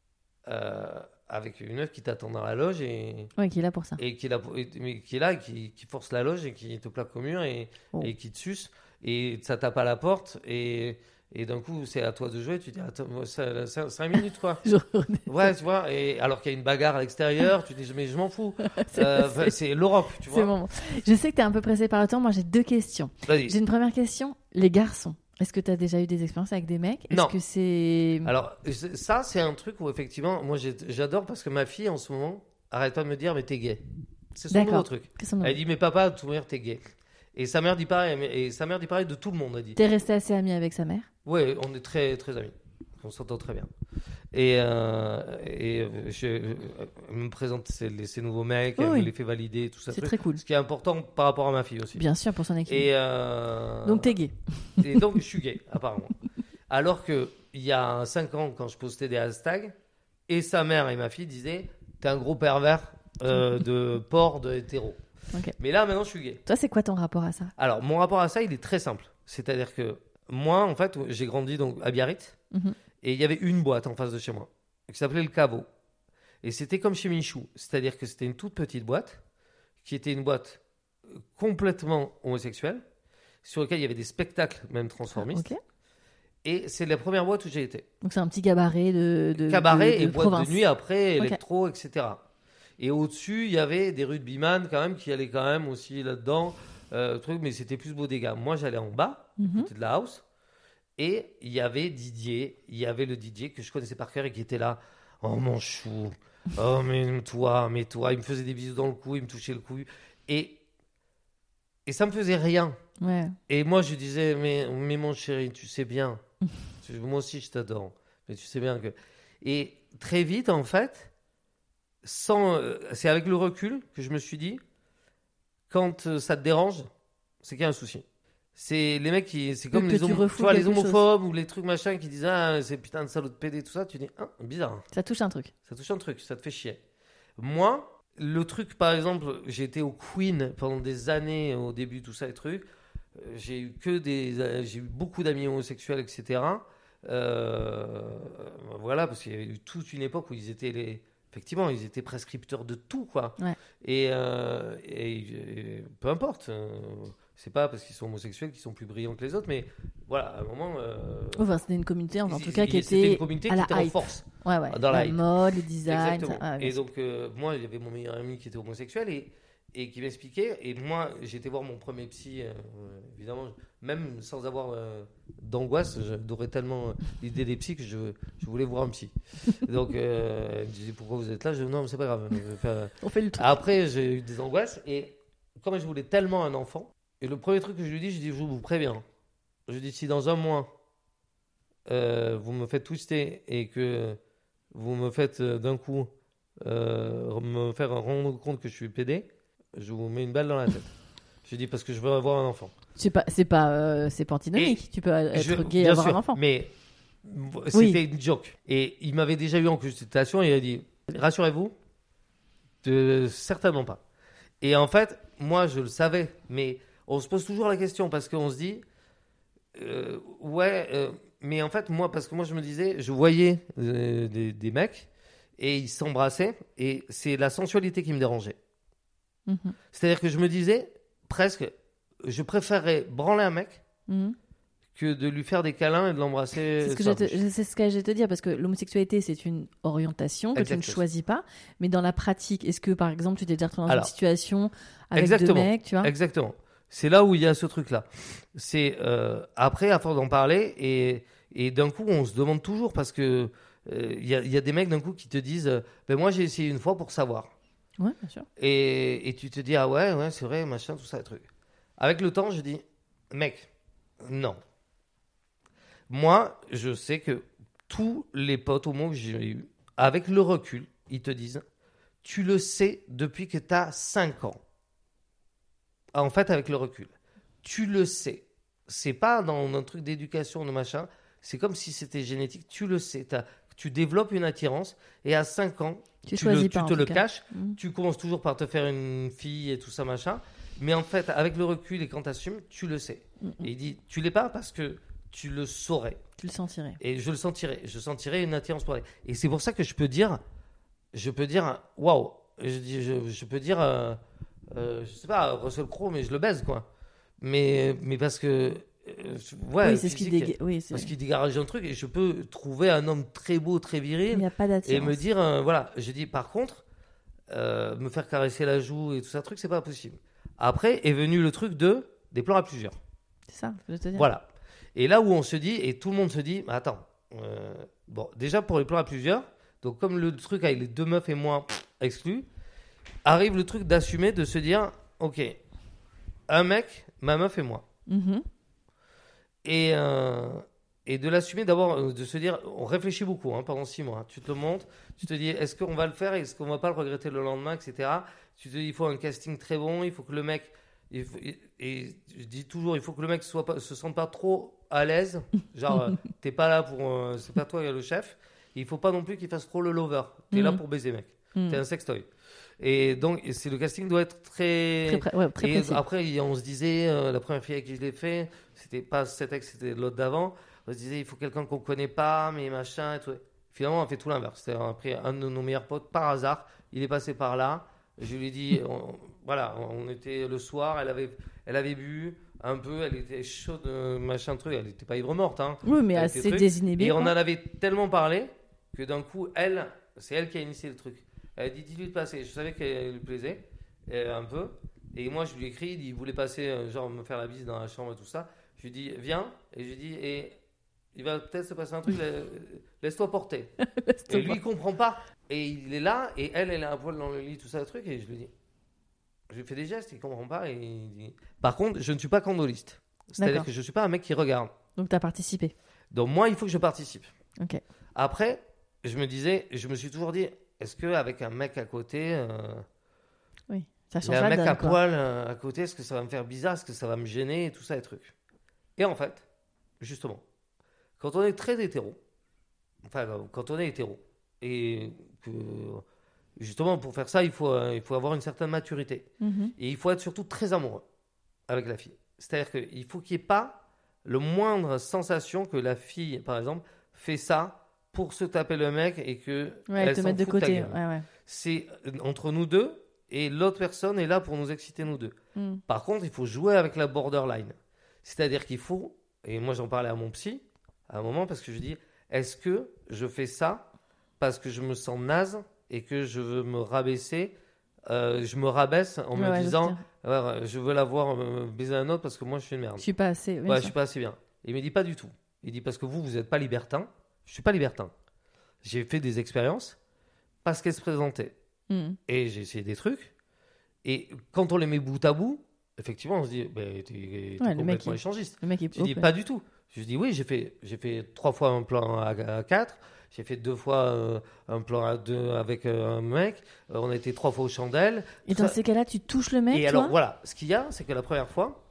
euh, avec une meuf qui t'attend dans la loge et, Ouais, qui est là pour ça. et qui, est là, pour- et- mais qui est là, et qui, qui force la loge et qui te plaque au mur et, Oh. et qui te suce. Et ça tape à la porte. Et, et d'un coup, c'est à toi de jouer. Tu dis, attends, moi, ça, ça- cinq minutes, quoi. Je- Ouais, tu vois. Et alors qu'il y a une bagarre à l'extérieur, tu dis, mais je m'en fous. c'est, Euh, c'est- enfin, c'est l'Europe, tu c'est vois. bon. Je sais que tu es un peu pressé par le temps. Moi, j'ai deux questions. Vas-y. J'ai une première question. Les garçons, est-ce que tu as déjà eu des expériences avec des mecs? Est-ce Non. que c'est... Alors, c'est- ça, c'est un truc où, effectivement, moi, j'ai- j'adore parce que ma fille, en ce moment, arrête pas de me dire, mais t'es gay. C'est son D'accord. nouveau truc. Qu'est-ce qu'on a- Elle dit, mais papa, de toute manière, t'es gay. Et sa mère dit pareil, mais- et sa mère dit pareil de tout le monde, elle dit. T'es resté assez ami avec sa mère? Ouais, on est très, très amis. On s'entend très bien. Et, euh, et euh, je, euh, elle me présente ses, ses nouveaux mecs, Oui, elle oui. me les fait valider, tout ça. C'est truc. très cool. Ce qui est important par rapport à ma fille aussi. Bien sûr, pour son équipe. Et, euh, Donc t'es gay. Et donc, je suis gay, apparemment. Alors qu'il y a cinq ans, quand je postais des hashtags, et sa mère et ma fille disaient, t'es un gros pervers euh, de porc, de hétéro. Ok. Mais là, maintenant, je suis gay. Toi, c'est quoi ton rapport à ça? Alors, mon rapport à ça, il est très simple. C'est-à-dire que moi, en fait, j'ai grandi donc à Biarritz, Mhm. et il y avait une boîte en face de chez moi, qui s'appelait le Caveau. Et c'était comme chez Michou. C'est-à-dire que c'était une toute petite boîte, qui était une boîte complètement homosexuelle, sur laquelle il y avait des spectacles, même transformistes. Ok. Et c'est la première boîte où j'ai été. Donc c'est un petit cabaret de, de Cabaret de- de et boîte province. de nuit après, Ok. électro, et cetera. Et au-dessus, il y avait des rugbyman quand même qui allaient quand même aussi là-dedans, euh, truc, mais c'était plus beau des gars. Moi, j'allais en bas, Mhm. côté de la house, et il y avait Didier, il y avait le Didier que je connaissais par cœur et qui était là. Oh mon chou, oh mais toi, mais toi, il me faisait des bisous dans le cou, il me touchait le cou, et et ça me faisait rien. Ouais. Et moi, je disais, mais, mais mon chéri, tu sais bien. Tu- Moi aussi, je t'adore. Mais tu sais bien que. Et très vite, en fait, sans, euh, c'est avec le recul que je me suis dit, quand euh, ça te dérange, c'est qu'il y a un souci. C'est les mecs qui. C'est comme Que les, tu homo- refoules tu vois, les quelque chose. homophobes ou les trucs machin qui disent, ah, c'est putain de salaud de pédé, tout ça. Tu dis, ah, bizarre. Ça touche un truc. Ça touche un truc, ça te fait chier. Moi, le truc, par exemple, j'ai été au Queen pendant des années, au début, tout ça, les trucs. Euh, J'ai eu que des, euh, j'ai eu beaucoup d'amis homosexuels, et cetera. Euh, voilà, parce qu'il y avait eu toute une époque où ils étaient les, effectivement, ils étaient prescripteurs de tout, quoi. Ouais. Et, euh, et, et peu importe. euh, c'est pas parce qu'ils sont homosexuels qu'ils sont plus brillants que les autres, mais voilà, à un moment. euh, Enfin, c'était une communauté, en ils- tout cas, qui c'était était une communauté à qui la était en hype. force. Ouais, ouais. Dans la la hype. mode, les designs. Exactement. ça- ah, bien et sûr. donc, euh, moi, il y avait mon meilleur ami qui était homosexuel et, et qui m'expliquait. Et moi, j'ai été voir mon premier psy, euh, évidemment, même sans avoir euh, d'angoisse, j'adorais tellement l'idée des psys que je, je voulais voir un psy. Donc, euh, elle me disait, pourquoi vous êtes là? Je dis, non, mais c'est pas grave. je vais faire- On fait le truc. Après, j'ai eu des angoisses et comme je voulais tellement un enfant, et le premier truc que je lui dis, je dis, je vous préviens. Je dis, si dans un mois, euh, vous me faites twister et que vous me faites euh, d'un coup euh, me faire rendre compte que je suis pédé, je vous mets une balle dans la tête. Je dis parce que je veux avoir un enfant. C'est pas, c'est pas, euh, c'est pas antinomique. Tu peux être Je- gay et bien avoir sûr, un enfant. mais c'était Oui. une joke. Et il m'avait déjà eu en consultation et il a dit, rassurez-vous, de- certainement pas. Et en fait, moi je le savais, mais on se pose toujours la question parce qu'on se dit, euh, ouais, euh, mais en fait moi, parce que moi je me disais, je voyais euh, des, des mecs et ils s'embrassaient et c'est la sensualité qui me dérangeait. Mhm. C'est-à-dire que je me disais presque, je préférerais branler un mec Mhm. que de lui faire des câlins et de l'embrasser. C'est ce que sur j'ai la te- bouche. c'est ce que j'allais te dire, parce que l'homosexualité, c'est une orientation que tu ne Exactement. choisis pas. Mais dans la pratique, est-ce que, par exemple, tu t'es déjà retrouvé dans Alors, une situation avec exactement. deux mecs, tu vois? Exactement. C'est là où il y a ce truc-là. C'est euh, après, à force d'en parler, et, et d'un coup, on se demande toujours parce que euh, il y, a, il y a des mecs d'un coup qui te disent, euh, ben moi j'ai essayé une fois pour savoir. Ouais, bien sûr. Et, et tu te dis, ah ouais, ouais, c'est vrai, machin, tout ça, les trucs. Avec le temps, je dis, mec, non. Moi, je sais que tous les potes au monde que j'ai eu, avec le recul, ils te disent, tu le sais depuis que tu as cinq ans. En fait, avec le recul. Tu le sais. C'est pas dans un truc d'éducation, de machin. C'est comme si c'était génétique. Tu le sais. T'as, tu développes une attirance et à cinq ans, Tu, tu, le, pas, tu te le cas. caches. Mmh. Tu commences toujours par te faire une fille et tout ça, machin. Mais en fait, avec le recul et quand tu assumes, tu le sais. Mmh. Et il dit, tu l'es pas parce que tu le saurais. Tu le sentirais. Et je le sentirais. Je sentirais une attirance pour elle. Et c'est pour ça que je peux dire, je peux dire, waouh. Je, je, je peux dire, euh, euh, je sais pas, Russell Crowe, mais je le baise, quoi. Mais, mais parce que, euh, ouais, oui, c'est physique, ce qui déga... oui, c'est... parce qu'il dégage un truc et je peux trouver un homme très beau, très viril. Il n'y a pas d'attirance. Et me dire, euh, voilà, je dis, par contre, euh, me faire caresser la joue et tout ça, truc, c'est pas possible. Après est venu le truc de des plans à plusieurs. C'est ça, je veux te dire. Voilà. Et là où on se dit, et tout le monde se dit, bah, attends, euh, bon, déjà pour les plans à plusieurs, donc comme le truc avec les deux meufs et moi exclus, arrive le truc d'assumer, de se dire, ok, un mec, ma meuf et moi. Mm-hmm. Et, euh, et de l'assumer d'abord, de se dire, on réfléchit beaucoup hein, pendant six mois. Tu te le montres, tu te dis, est-ce qu'on va le faire, est-ce qu'on va pas le regretter le lendemain, et cetera. Tu te dis, il faut un casting très bon, il faut que le mec, il faut, et, et je dis toujours, il faut que le mec soit pas, se sente pas trop à l'aise. Genre, t'es pas là pour, euh, c'est pas toi le chef. Il faut pas non plus qu'il fasse trop le lover. T'es mm-hmm. là pour baiser, mec. Mm-hmm. T'es un sextoy. Et donc, et c'est, le casting doit être très. Très, pré- ouais, très et précis. après, on se disait, euh, la première fille avec qui je l'ai fait, c'était pas cet ex, c'était l'autre d'avant. On se disait, il faut quelqu'un qu'on connaît pas, mais machin et tout. Finalement, on a fait tout l'inverse. C'est-à-dire, on a pris un de nos meilleurs potes par hasard. Il est passé par là. Je lui ai dit, on, voilà, on était le soir, elle avait, elle avait bu un peu, elle était chaude, machin truc. Elle n'était pas ivre morte. Hein. Oui, mais assez désinhibée. Et on en avait tellement parlé que d'un coup, elle, c'est elle qui a initié le truc. Elle a dit, dis-lui de passer. Je savais qu'elle lui plaisait, euh, un peu. Et moi, je lui ai écrit, il voulait passer, euh, genre me faire la bise dans la chambre et tout ça. Je lui ai dit, viens. Et je lui ai dit, et il va peut-être se passer un truc, laisse-toi porter. Laisse-toi et lui, il comprend pas. Et il est là, et elle, elle a un poil dans le lit, tout ça, le truc. Et je lui dis, je lui fais des gestes, il comprend pas. Et il dit... Par contre, je ne suis pas candoliste. C'est-à-dire D'accord. que je ne suis pas un mec qui regarde. Donc, tu as participé. Donc, moi, il faut que je participe. Ok. Après, je me disais, je me suis toujours dit, est-ce qu'avec un mec à côté, euh, oui, ça change il y a un mec donne, à quoi. poil euh, à côté, est-ce que ça va me faire bizarre, est-ce que ça va me gêner et tout ça, les trucs. Et en fait, justement, quand on est très hétéro, enfin, quand on est hétéro, et que, justement, pour faire ça, il faut, euh, il faut avoir une certaine maturité. Mm-hmm. Et il faut être surtout très amoureux avec la fille. C'est-à-dire qu'il faut qu'il n'y ait pas le moindre sensation que la fille, par exemple, fait ça pour se taper le mec et que ouais, elle te s'en mettre de fout côté. de ta ouais, ouais. C'est entre nous deux et l'autre personne est là pour nous exciter nous deux. Mm. Par contre, il faut jouer avec la borderline. C'est-à-dire qu'il faut, et moi j'en parlais à mon psy à un moment parce que je dis, est-ce que je fais ça parce que je me sens naze et que je veux me rabaisser, euh, je me rabaisse en ouais, me ouais, disant, je, je veux la voir euh, baiser un autre parce que moi je suis une merde. Je suis pas assez. Ouais, je suis pas assez bien. Et il me dit pas du tout. Il dit parce que vous, vous n'êtes pas libertin. Je suis pas libertin. J'ai fait des expériences parce qu'elles se présentaient. Mmh. Et j'ai essayé des trucs. Et quand on les met bout à bout, effectivement, on se dit, bah, t'es, t'es ouais, complètement échangiste. Le mec est je dis, pas du tout. Je dis, oui, j'ai fait, j'ai fait trois fois un plan à, à quatre. J'ai fait deux fois euh, un plan à deux avec euh, un mec. Euh, on a été trois fois aux chandelles. Et dans ça. Ces cas-là, tu touches le mec, Et toi alors, voilà. Ce qu'il y a, c'est que la première fois,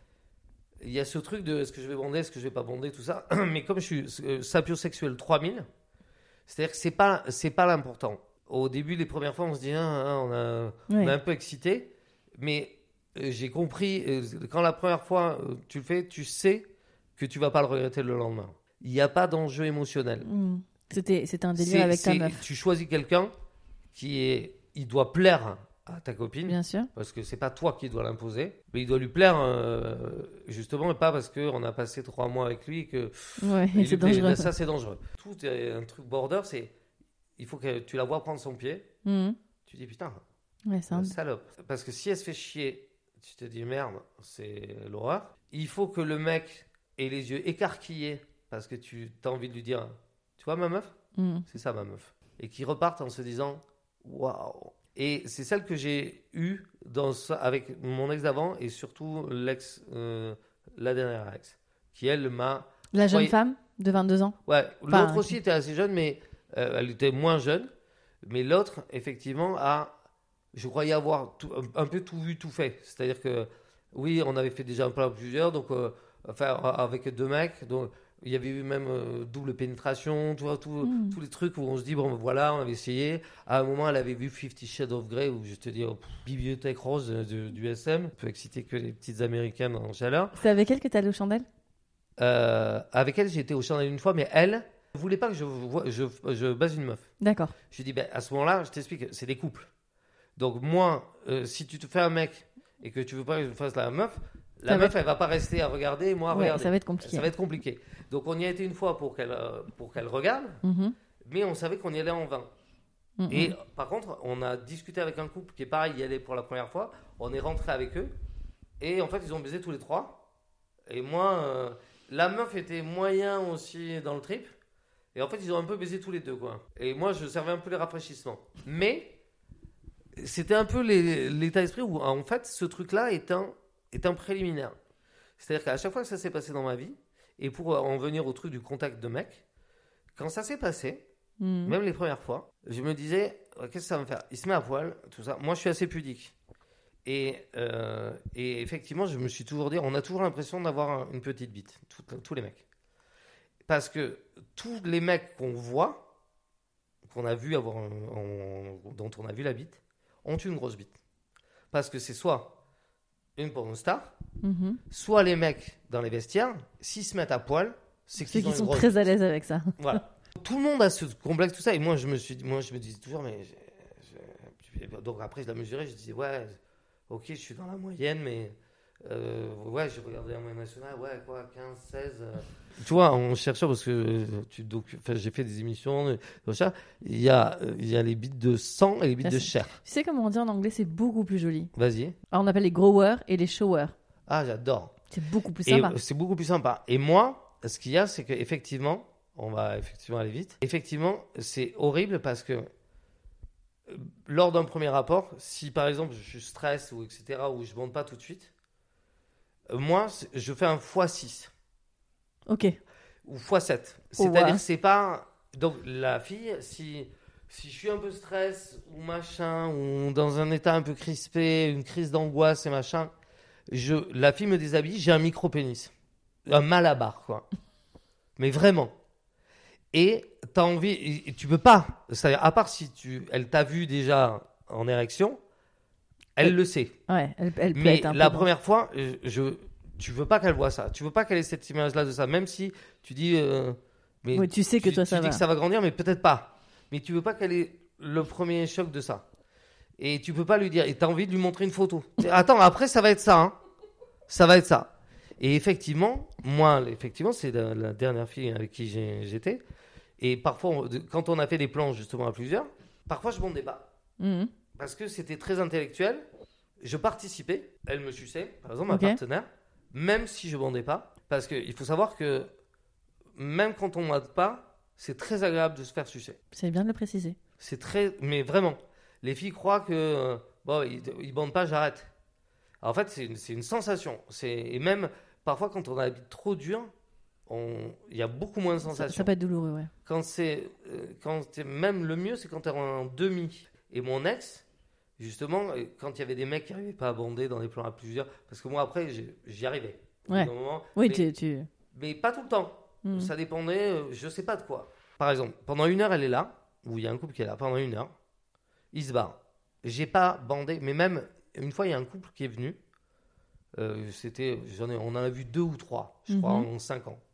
il y a ce truc de est-ce que je vais bander, est-ce que je vais pas bander, tout ça. Mais comme je suis euh, sapiosexuel trois mille, c'est-à-dire que c'est pas, c'est pas l'important. Au début, les premières fois, on se dit, ah, ah, on, a, oui. on est un peu excité. Mais euh, j'ai compris, euh, quand la première fois euh, tu le fais, tu sais que tu vas pas le regretter le lendemain. Il n'y a pas d'enjeu émotionnel. Mmh. C'était, c'était un délire c'est, avec ta meuf. Tu choisis quelqu'un qui est, il doit plaire à ta copine, bien sûr, parce que c'est pas toi qui dois l'imposer, mais il doit lui plaire euh, justement, et pas parce qu'on a passé trois mois avec lui que ouais, il c'est dangereux. Plaît. Ça c'est dangereux. Tout est un truc border, c'est il faut que tu la vois prendre son pied, mmh. tu dis putain, ouais, c'est un salope, parce que si elle se fait chier, tu te dis merde, c'est l'horreur. Il faut que le mec ait les yeux écarquillés parce que tu as envie de lui dire, tu vois ma meuf, mmh. c'est ça ma meuf, et qu'il reparte en se disant waouh. Et c'est celle que j'ai eue dans ça, avec mon ex d'avant et surtout l'ex, euh, la dernière ex, qui elle m'a... La jeune ouais, femme de vingt-deux ans. Ouais, enfin, l'autre aussi était assez jeune, mais euh, elle était moins jeune. Mais l'autre, effectivement, a, je croyais avoir tout, un, un peu tout vu, tout fait. C'est-à-dire que, oui, on avait fait déjà un plan plusieurs, donc, euh, enfin, avec deux mecs, donc il y avait eu même euh, double pénétration, tu vois, tout, mmh. tous les trucs où on se dit, bon, voilà, on avait essayé. À un moment, elle avait vu Fifty Shades of Grey, où je te dis, oh, bibliothèque rose de, du S M, peut exciter que les petites américaines en chaleur. C'est avec elle que tu es allé aux chandelles euh, Avec elle, j'ai été aux chandelles une fois, mais elle ne voulait pas que je, je, je base une meuf. D'accord. Je lui dis, ben, à ce moment-là, je t'explique, c'est des couples. Donc, moi, euh, si tu te fais un mec et que tu veux pas que je fasse la meuf, la ça meuf, être... elle va pas rester à regarder et moi à ouais, regarder. Ça va être compliqué. Ça va être compliqué. Donc, on y a été une fois pour qu'elle, euh, pour qu'elle regarde, mm-hmm. mais on savait qu'on y allait en vain. Mm-hmm. Et par contre, on a discuté avec un couple qui est pareil, y allait pour la première fois. On est rentré avec eux et en fait, ils ont baisé tous les trois. Et moi, euh, la meuf était moyen aussi dans le trip. Et en fait, ils ont un peu baisé tous les deux, quoi. Et moi, je servais un peu les rafraîchissements. Mais c'était un peu les, l'état d'esprit où, en fait, ce truc-là est un, est un préliminaire. C'est-à-dire qu'à chaque fois que ça s'est passé dans ma vie, et pour en venir au truc du contact de mec, quand ça s'est passé, mmh. même les premières fois, je me disais, qu'est-ce que ça va me faire ? Il se met à poil, tout ça. Moi, je suis assez pudique. Et, euh, et effectivement, je me suis toujours dit, on a toujours l'impression d'avoir une petite bite, tout, tous les mecs. Parce que tous les mecs qu'on voit, qu'on a vu avoir, un, en, dont on a vu la bite, ont une grosse bite. Parce que c'est soit une pornostar, mm-hmm. soit les mecs dans les vestiaires, s'ils se mettent à poil, c'est qu'ils, c'est qu'ils ont sont une grosse très bite. À l'aise avec ça. Voilà. Tout le monde a ce complexe, tout ça. Et moi, je me suis, moi, je me disais toujours, mais je, je, donc après, je la mesurais, je disais, ouais, ok, je suis dans la moyenne, mais euh, ouais, j'ai regardé la moyenne nationale, ouais, quoi, quinze, seize. Euh... Tu vois, en cherchant, parce que tu, donc, j'ai fait des émissions, il y a, il y a les bites de sang et les bites ah, de chair. Tu sais comment on dit en anglais, c'est beaucoup plus joli. Vas-y. Alors, on appelle les growers et les showers. Ah, j'adore. C'est beaucoup plus sympa. Et c'est beaucoup plus sympa. Et moi, ce qu'il y a, c'est qu'effectivement, on va effectivement aller vite. Effectivement, c'est horrible parce que lors d'un premier rapport, si par exemple je stresse ou et cetera, ou je ne monte pas tout de suite, moi, je fais un fois six. Ok. Ou fois sept. C'est-à-dire oh, wow. que c'est pas... Donc la fille, si, si je suis un peu stress ou machin, ou dans un état un peu crispé, une crise d'angoisse et machin, je, la fille me déshabille, j'ai un micro-pénis. Un malabar, quoi. Mais vraiment. Et t'as envie... Et tu peux pas. C'est-à-dire, à part si tu, elle t'a vu déjà en érection, elle, elle le sait. Ouais, elle, elle peut Mais être un la peu première bon. fois, je... Tu veux pas qu'elle voit ça. Tu veux pas qu'elle ait cette image-là de ça. Même si tu dis... Euh, mais oui, tu sais que tu, toi, tu ça dis va. que ça va grandir, mais peut-être pas. Mais tu veux pas qu'elle ait le premier choc de ça. Et tu peux pas lui dire... Et tu as envie de lui montrer une photo. Attends, après, ça va être ça. Hein. Ça va être ça. Et effectivement, moi, effectivement, c'est la, la dernière fille avec qui j'ai, j'étais. Et parfois, on, quand on a fait des plans, justement, à plusieurs, parfois, je bondais pas. Mmh. Parce que c'était très intellectuel. Je participais. Elle me suçait, par exemple, okay. ma partenaire. Même si je ne bandais pas, parce qu'il faut savoir que même quand on ne bande pas, c'est très agréable de se faire sucer. C'est bien de le préciser. C'est très... Mais vraiment, les filles croient que, euh, bon, ils ne bandent pas, j'arrête. Alors, en fait, c'est une, c'est une sensation. C'est... Et même, parfois, quand on a la bite trop dure, on... il y a beaucoup moins de sensations. Ça, ça peut être douloureux, ouais. Quand c'est... Euh, quand c'est... Même le mieux, c'est quand tu es en demi. Et mon ex... Justement, quand il y avait des mecs qui n'arrivaient pas à bander dans les plans à plusieurs, parce que moi après j'y arrivais. Ouais. Moment, oui, mais, tu, tu... mais pas tout le temps. Mmh. Ça dépendait, euh, je sais pas de quoi. Par exemple, pendant une heure elle est là, ou il y a un couple qui est là pendant une heure, il se barre. J'ai pas bandé, mais même une fois il y a un couple qui est venu. Euh, c'était, j'en ai, on en a vu deux ou trois, je mmh. crois, en cinq ans.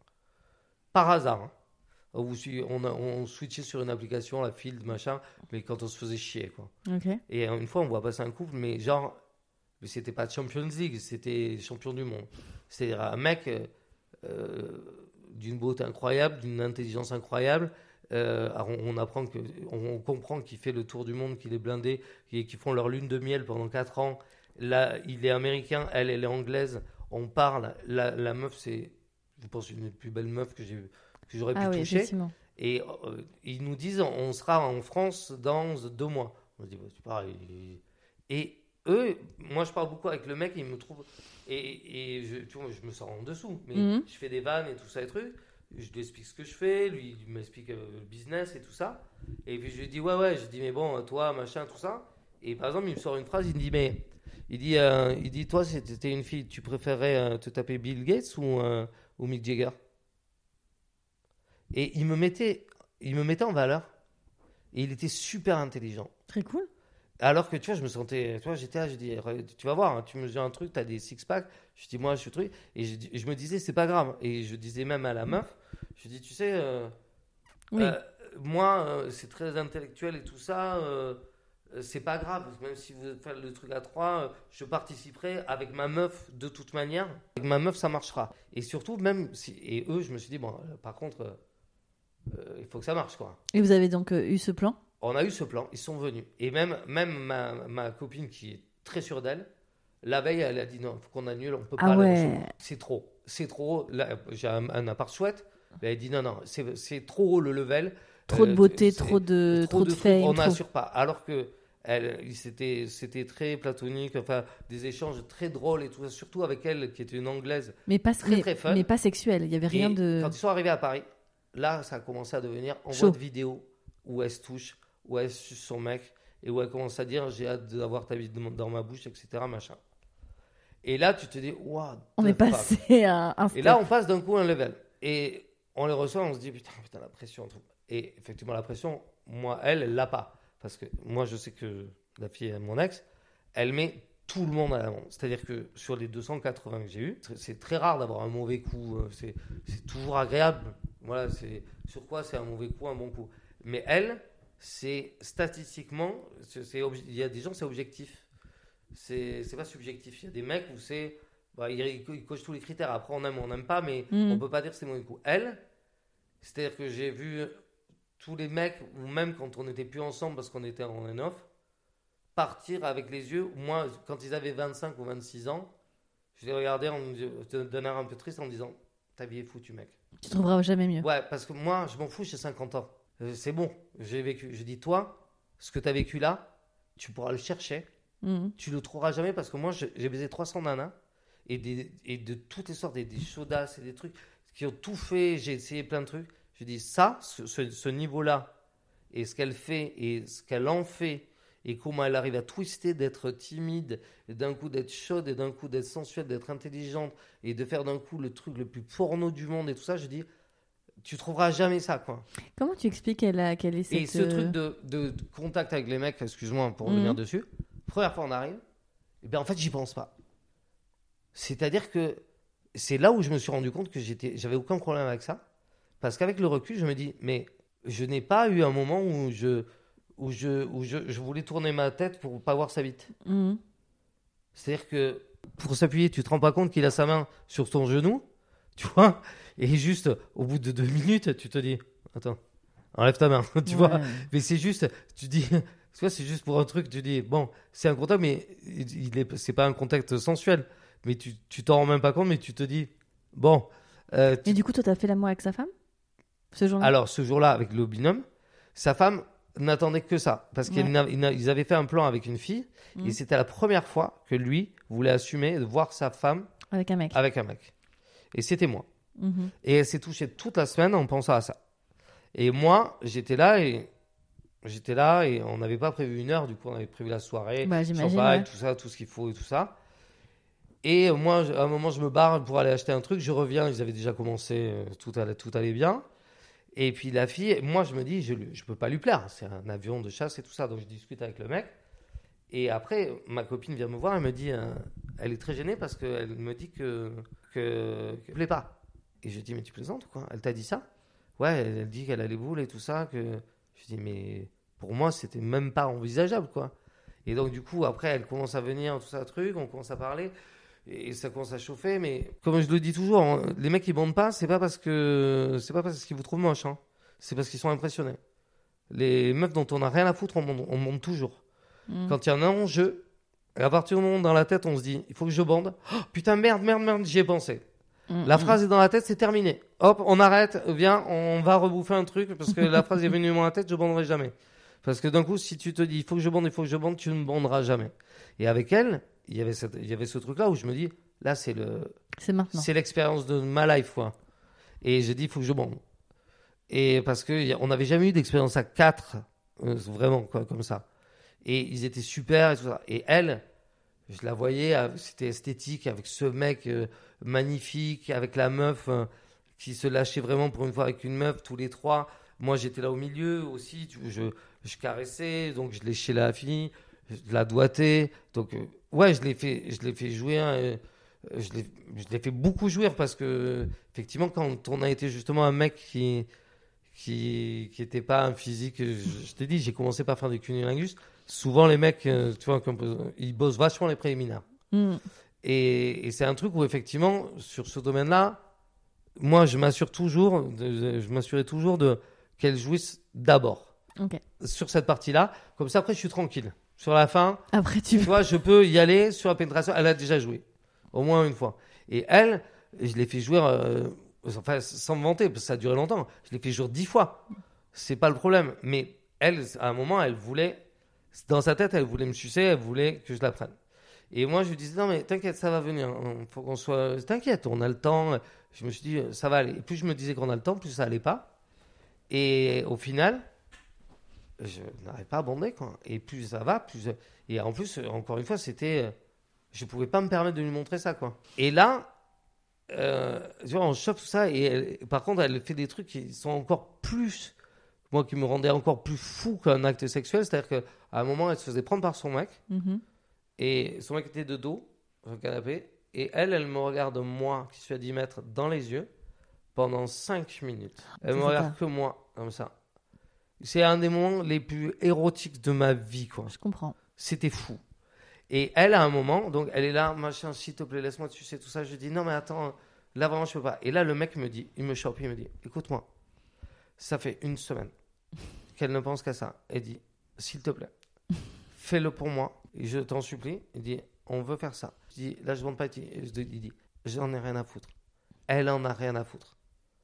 Par hasard. Hein. Où on, a, on switchait sur une application, la Field, machin, mais quand on se faisait chier, quoi. Okay. Et une fois, on voit passer un couple, mais genre, mais c'était pas Champions League, c'était champion du monde. C'est-à-dire un mec euh, d'une beauté incroyable, d'une intelligence incroyable. Euh, on, on apprend que, on, on comprend qu'il fait le tour du monde, qu'il est blindé, qu'ils, qu'ils font leur lune de miel pendant quatre ans. Là, il est américain, elle, elle est anglaise. On parle. La, la meuf, c'est, je pense, une des plus belles meufs que j'ai vues. Que j'aurais pu ah oui, toucher. Et euh, ils nous disent on sera en France dans deux mois. On se dit bah, c'est pareil. Et eux, moi je parle beaucoup avec le mec, il me trouve. Et, et je, tu vois, je me sens en dessous. Mais mm-hmm. je fais des vannes et tout ça, et trucs. Je lui explique ce que je fais, lui il m'explique euh, le business et tout ça. Et puis je lui dis, ouais, ouais, je dis, mais bon, toi, machin, tout ça. Et par exemple, il me sort une phrase, il me dit, mais, il dit, euh, il dit toi, si t'étais une fille, tu préférais euh, te taper Bill Gates ou, euh, ou Mick Jagger? Et il me mettait, il me mettait en valeur. Et il était super intelligent. Très cool. Alors que, tu vois, je me sentais, tu vois, j'étais là, je dis, tu vas voir, hein, tu me dis un truc, t'as des six-packs. Je dis, moi, je suis truc. Et je, je me disais, c'est pas grave. Et je disais même à la meuf, je dis, tu sais, euh, oui. euh, moi, euh, c'est très intellectuel et tout ça, euh, c'est pas grave. Même si vous faites le truc à trois, euh, je participerai avec ma meuf de toute manière. Avec ma meuf, ça marchera. Et surtout, même si, et eux, je me suis dit, bon, euh, par contre, euh, euh, il faut que ça marche, quoi. Et vous avez donc euh, eu ce plan? On a eu ce plan, ils sont venus. Et même, même ma, ma copine qui est très sûre d'elle, la veille, elle a dit non, il faut qu'on annule, on peut ah pas ouais. aller recevoir. C'est trop, c'est trop. Là, j'ai un, un appart chouette, mais elle dit non, non, c'est, c'est trop haut le level. Trop de beauté, euh, trop de, trop, trop de, de fame. On trop... n'assure pas. Alors que elle, c'était, c'était très platonique, enfin, des échanges très drôles et tout ça, surtout avec elle, qui était une anglaise. Mais pas, très, mais, très fun. Mais pas sexuelle, il n'y avait rien et de. Quand ils sont arrivés à Paris, là, ça a commencé à devenir envoi Chaud. de vidéo où elle se touche, où elle suce son mec, et où elle commence à dire j'ai hâte d'avoir ta vie dans ma bouche, et cetera. Machin. Et là, tu te dis, waouh. On est passé à un step. Et là, on passe d'un coup un level. Et on les reçoit, on se dit, putain, putain, la pression. Et effectivement, la pression, moi, elle, elle l'a pas. Parce que moi, je sais que la fille, mon ex, elle met tout le monde à l'amende. C'est-à-dire que sur les deux cent quatre-vingts que j'ai eu, c'est très rare d'avoir un mauvais coup. C'est, c'est toujours agréable. Voilà, c'est sur quoi c'est un mauvais coup, un bon coup. Mais elle, c'est statistiquement, c'est, c'est, il y a des gens, c'est objectif. C'est, c'est pas subjectif. Il y a des mecs où c'est, bah, ils, ils cochent tous les critères. Après, on aime ou on n'aime pas, mais mmh. on peut pas dire que c'est mauvais coup. Elle, c'est-à-dire que j'ai vu tous les mecs, ou même quand on n'était plus ensemble parce qu'on était en on-off, partir avec les yeux. Moi, quand ils avaient vingt-cinq ou vingt-six ans, je les regardais en, d'un air un peu triste en me disant, ta vie est foutue, mec. Tu trouveras jamais mieux. Ouais, parce que moi, je m'en fous, j'ai cinquante ans. C'est bon, j'ai vécu. Je dis, toi, ce que tu as vécu là, tu pourras le chercher. Mmh. Tu le trouveras jamais parce que moi, j'ai baisé trois cents nanas et, des, et de toutes les sortes, des, des chaudasses et des trucs qui ont tout fait. J'ai essayé plein de trucs. Je dis, ça, ce, ce, ce niveau-là, et ce qu'elle fait et ce qu'elle en fait, et comment elle arrive à twister d'être timide, et d'un coup d'être chaude, et d'un coup d'être sensuelle, d'être intelligente, et de faire d'un coup le truc le plus porno du monde et tout ça, je dis, tu trouveras jamais ça, quoi. Comment tu expliques qu'elle, a, qu'elle est cette... Et ce truc de, de, de contact avec les mecs, excuse-moi pour revenir mmh. dessus, première fois on arrive, et bien en fait j'y pense pas. C'est-à-dire que c'est là où je me suis rendu compte que j'étais, j'avais aucun problème avec ça, parce qu'avec le recul, je me dis, mais je n'ai pas eu un moment où je... où, je, où je, je voulais tourner ma tête pour ne pas voir sa bite. Mmh. C'est-à-dire que pour s'appuyer, tu ne te rends pas compte qu'il a sa main sur ton genou, tu vois, et juste au bout de deux minutes, tu te dis, attends, enlève ta main, tu ouais. vois. Mais c'est juste, tu dis, tu vois, c'est juste pour un truc, tu dis, bon, c'est un contact, mais il est, c'est pas un contact sensuel, mais tu, tu t'en rends même pas compte, mais tu te dis, bon. Euh, tu... Et du coup, toi, tu as fait l'amour avec sa femme ce jour-là? Alors, ce jour-là, avec le binôme, sa femme n'attendait que ça, parce qu'ils ouais. avaient fait un plan avec une fille, mmh. et c'était la première fois que lui voulait assumer de voir sa femme avec un mec. Avec un mec. Et c'était moi. Mmh. Et elle s'est touchée toute la semaine en pensant à ça. Et moi, j'étais là et j'étais là et on n'avait pas prévu une heure, du coup on avait prévu la soirée, bah, champagne, ouais. tout ça, tout ce qu'il faut et tout ça. Et moi, à un moment, je me barre pour aller acheter un truc, je reviens, ils avaient déjà commencé, tout allait, tout allait bien. Et puis la fille, moi je me dis, je ne peux pas lui plaire, c'est un avion de chasse et tout ça, donc je discute avec le mec. Et après, ma copine vient me voir, elle me dit, euh, elle est très gênée parce qu'elle me dit que que ne plaît pas. Et je dis, mais tu plaisantes ou quoi? Elle t'a dit ça? Ouais, elle, elle dit qu'elle a les boules et tout ça. Que... Je dis, mais pour moi, c'était même pas envisageable, quoi. Et donc du coup, après, elle commence à venir, tout ça, truc, on commence à parler. Et ça commence à chauffer, mais comme je le dis toujours, hein, les mecs qui bandent pas, c'est pas parce que c'est pas parce qu'ils vous trouvent moche, hein. C'est parce qu'ils sont impressionnés. Les meufs dont on a rien à foutre, on bande, on bande toujours. Mmh. Quand il y a un enjeu, à partir du moment dans la tête, on se dit, il faut que je bande. Oh, putain, merde, merde, merde, j'y ai pensé. Mmh. La phrase est dans la tête, c'est terminé. Hop, on arrête, viens, on va rebouffer un truc parce que la phrase est venue dans la tête, je banderai jamais. Parce que d'un coup, si tu te dis, il faut que je bande, il faut que je bande, tu ne banderas jamais. Et avec elle, il y avait cette, il y avait ce truc-là où je me dis, là, c'est le, c'est maintenant. C'est l'expérience de ma life, quoi. Et j'ai dit, il faut que je bande. Et parce qu'on n'avait jamais eu d'expérience à quatre, euh, vraiment, quoi, comme ça. Et ils étaient super et tout ça. Et elle, je la voyais, c'était esthétique, avec ce mec euh, magnifique, avec la meuf euh, qui se lâchait vraiment pour une fois avec une meuf, tous les trois. Moi, j'étais là au milieu aussi, tu, je, je caressais, donc je léchais la fille, je la doigtais. Donc, euh, ouais, je l'ai fait, je l'ai fait jouer, euh, je l'ai, je l'ai fait beaucoup jouir parce que, effectivement, quand on a été justement un mec qui qui qui était pas un physique, je, je t'ai dit, j'ai commencé par faire du cunnilingus. Souvent, les mecs, euh, tu vois, ils bossent vachement les préliminaires. Mm. Et, et c'est un truc où, effectivement, sur ce domaine-là, moi, je m'assure toujours, de, je m'assurais toujours de qu'elle jouisse d'abord. Okay. Sur cette partie-là. Comme ça, après, je suis tranquille. Sur la fin, après, tu... tu vois, je peux y aller sur la pénétration. Elle a déjà joué. Au moins une fois. Et elle, je l'ai fait jouer, euh, enfin, sans me vanter, parce que ça a duré longtemps. Je l'ai fait jouer dix fois. C'est pas le problème. Mais elle, à un moment, elle voulait... Dans sa tête, elle voulait me sucer, elle voulait que je la prenne. Et moi, je lui disais, non, mais t'inquiète, ça va venir. Faut qu'on soit... T'inquiète, on a le temps. Je me suis dit, ça va aller. Et plus je me disais qu'on a le temps, plus ça allait pas. Et au final, je n'arrivais pas à bander, quoi. Et plus ça va, plus... Et en plus, encore une fois, c'était... Je pouvais pas me permettre de lui montrer ça, quoi. Et là, euh, tu vois, on chope tout ça. Et elle... par contre, elle fait des trucs qui sont encore plus... Moi, qui me rendait encore plus fou qu'un acte sexuel. C'est-à-dire qu'à un moment, elle se faisait prendre par son mec. Mm-hmm. Et son mec était de dos, sur le canapé. Et elle, elle me regarde, moi, qui suis à dix mètres, dans les yeux, pendant cinq minutes. Elle me regarde que moi, comme ça. C'est un des moments les plus érotiques de ma vie, quoi. Je comprends. C'était fou. Et elle, à un moment, donc, elle est là, machin, s'il te plaît, laisse-moi te sucer, tout ça. Je dis, non, mais attends, là, vraiment, je peux pas. Et là, le mec me dit, il me chope, il me dit, écoute-moi, ça fait une semaine qu'elle ne pense qu'à ça. Elle dit, s'il te plaît, fais-le pour moi. Et je t'en supplie. Il dit, on veut faire ça. Je dis, là, je ne demande pas. Il dit, j'en ai rien à foutre. Elle en a rien à foutre.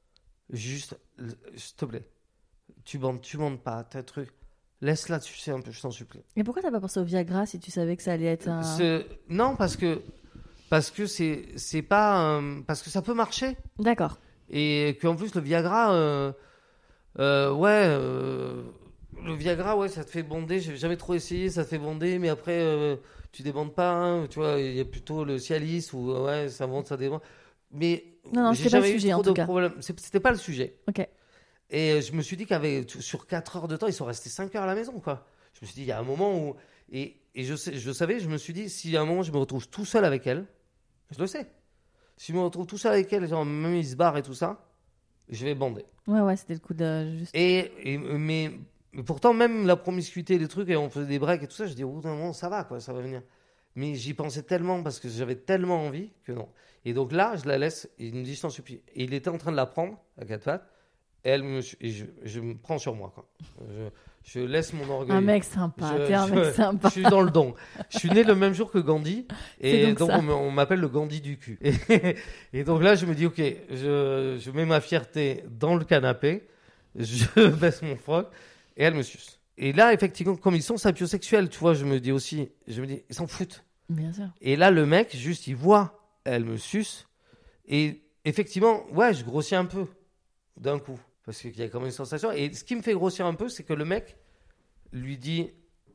Juste, s'il te plaît, tu bandes, tu bandes pas, t'as un truc. Laisse-la sucer un peu, je t'en supplie. Et pourquoi t'as pas pensé au Viagra si tu savais que ça allait être un... Ce... Non, parce que, parce que c'est, c'est pas... Euh, parce que ça peut marcher. D'accord. Et qu'en plus, le Viagra... Euh, Euh, ouais, euh, le Viagra, ouais, ça te fait bonder. J'ai jamais trop essayé, ça te fait bonder, mais après, euh, tu débandes pas. Hein, tu vois, il y a plutôt le Cialis où ouais, ça monte, ça débande. Mais non, non, j'ai jamais eu sujet, trop de problèmes. C'était pas le sujet. Ok. Et je me suis dit qu'avec sur quatre heures de temps, ils sont restés cinq heures à la maison, quoi. Je me suis dit, il y a un moment où et, et je sais, je savais, je me suis dit, si à un moment je me retrouve tout seul avec elle, je le sais. Si je me retrouve tout seul avec elle, genre même il se barre et tout ça. Je vais bander. Ouais, ouais, c'était le coup de juste. Et, et mais, mais pourtant, même la promiscuité, les trucs, et on faisait des breaks et tout ça, je dis, au bout d'un moment, ça va, quoi, ça va venir. Mais j'y pensais tellement parce que j'avais tellement envie que non. Et donc là, je la laisse, et il me dit, je t'en supplie. Et il était en train de la prendre à quatre pattes, et, elle me, et je, je me prends sur moi, quoi. Je, je laisse mon orgueil. Un mec sympa, je, t'es un je, mec sympa. Je suis dans le don. Je suis né le même jour que Gandhi, et donc, donc on, on m'appelle le Gandhi du cul. Et, et donc là, je me dis, ok, je, je mets ma fierté dans le canapé, je baisse mon froc, et elle me suce. Et là, effectivement, comme ils sont sapiosexuels, tu vois, je me dis aussi, je me dis, ils s'en foutent. Bien sûr. Et là, le mec, juste, il voit, elle me suce, et effectivement, ouais, je grossis un peu, d'un coup. Parce qu'il y a quand même une sensation. Et ce qui me fait grossir un peu, c'est que le mec lui dit,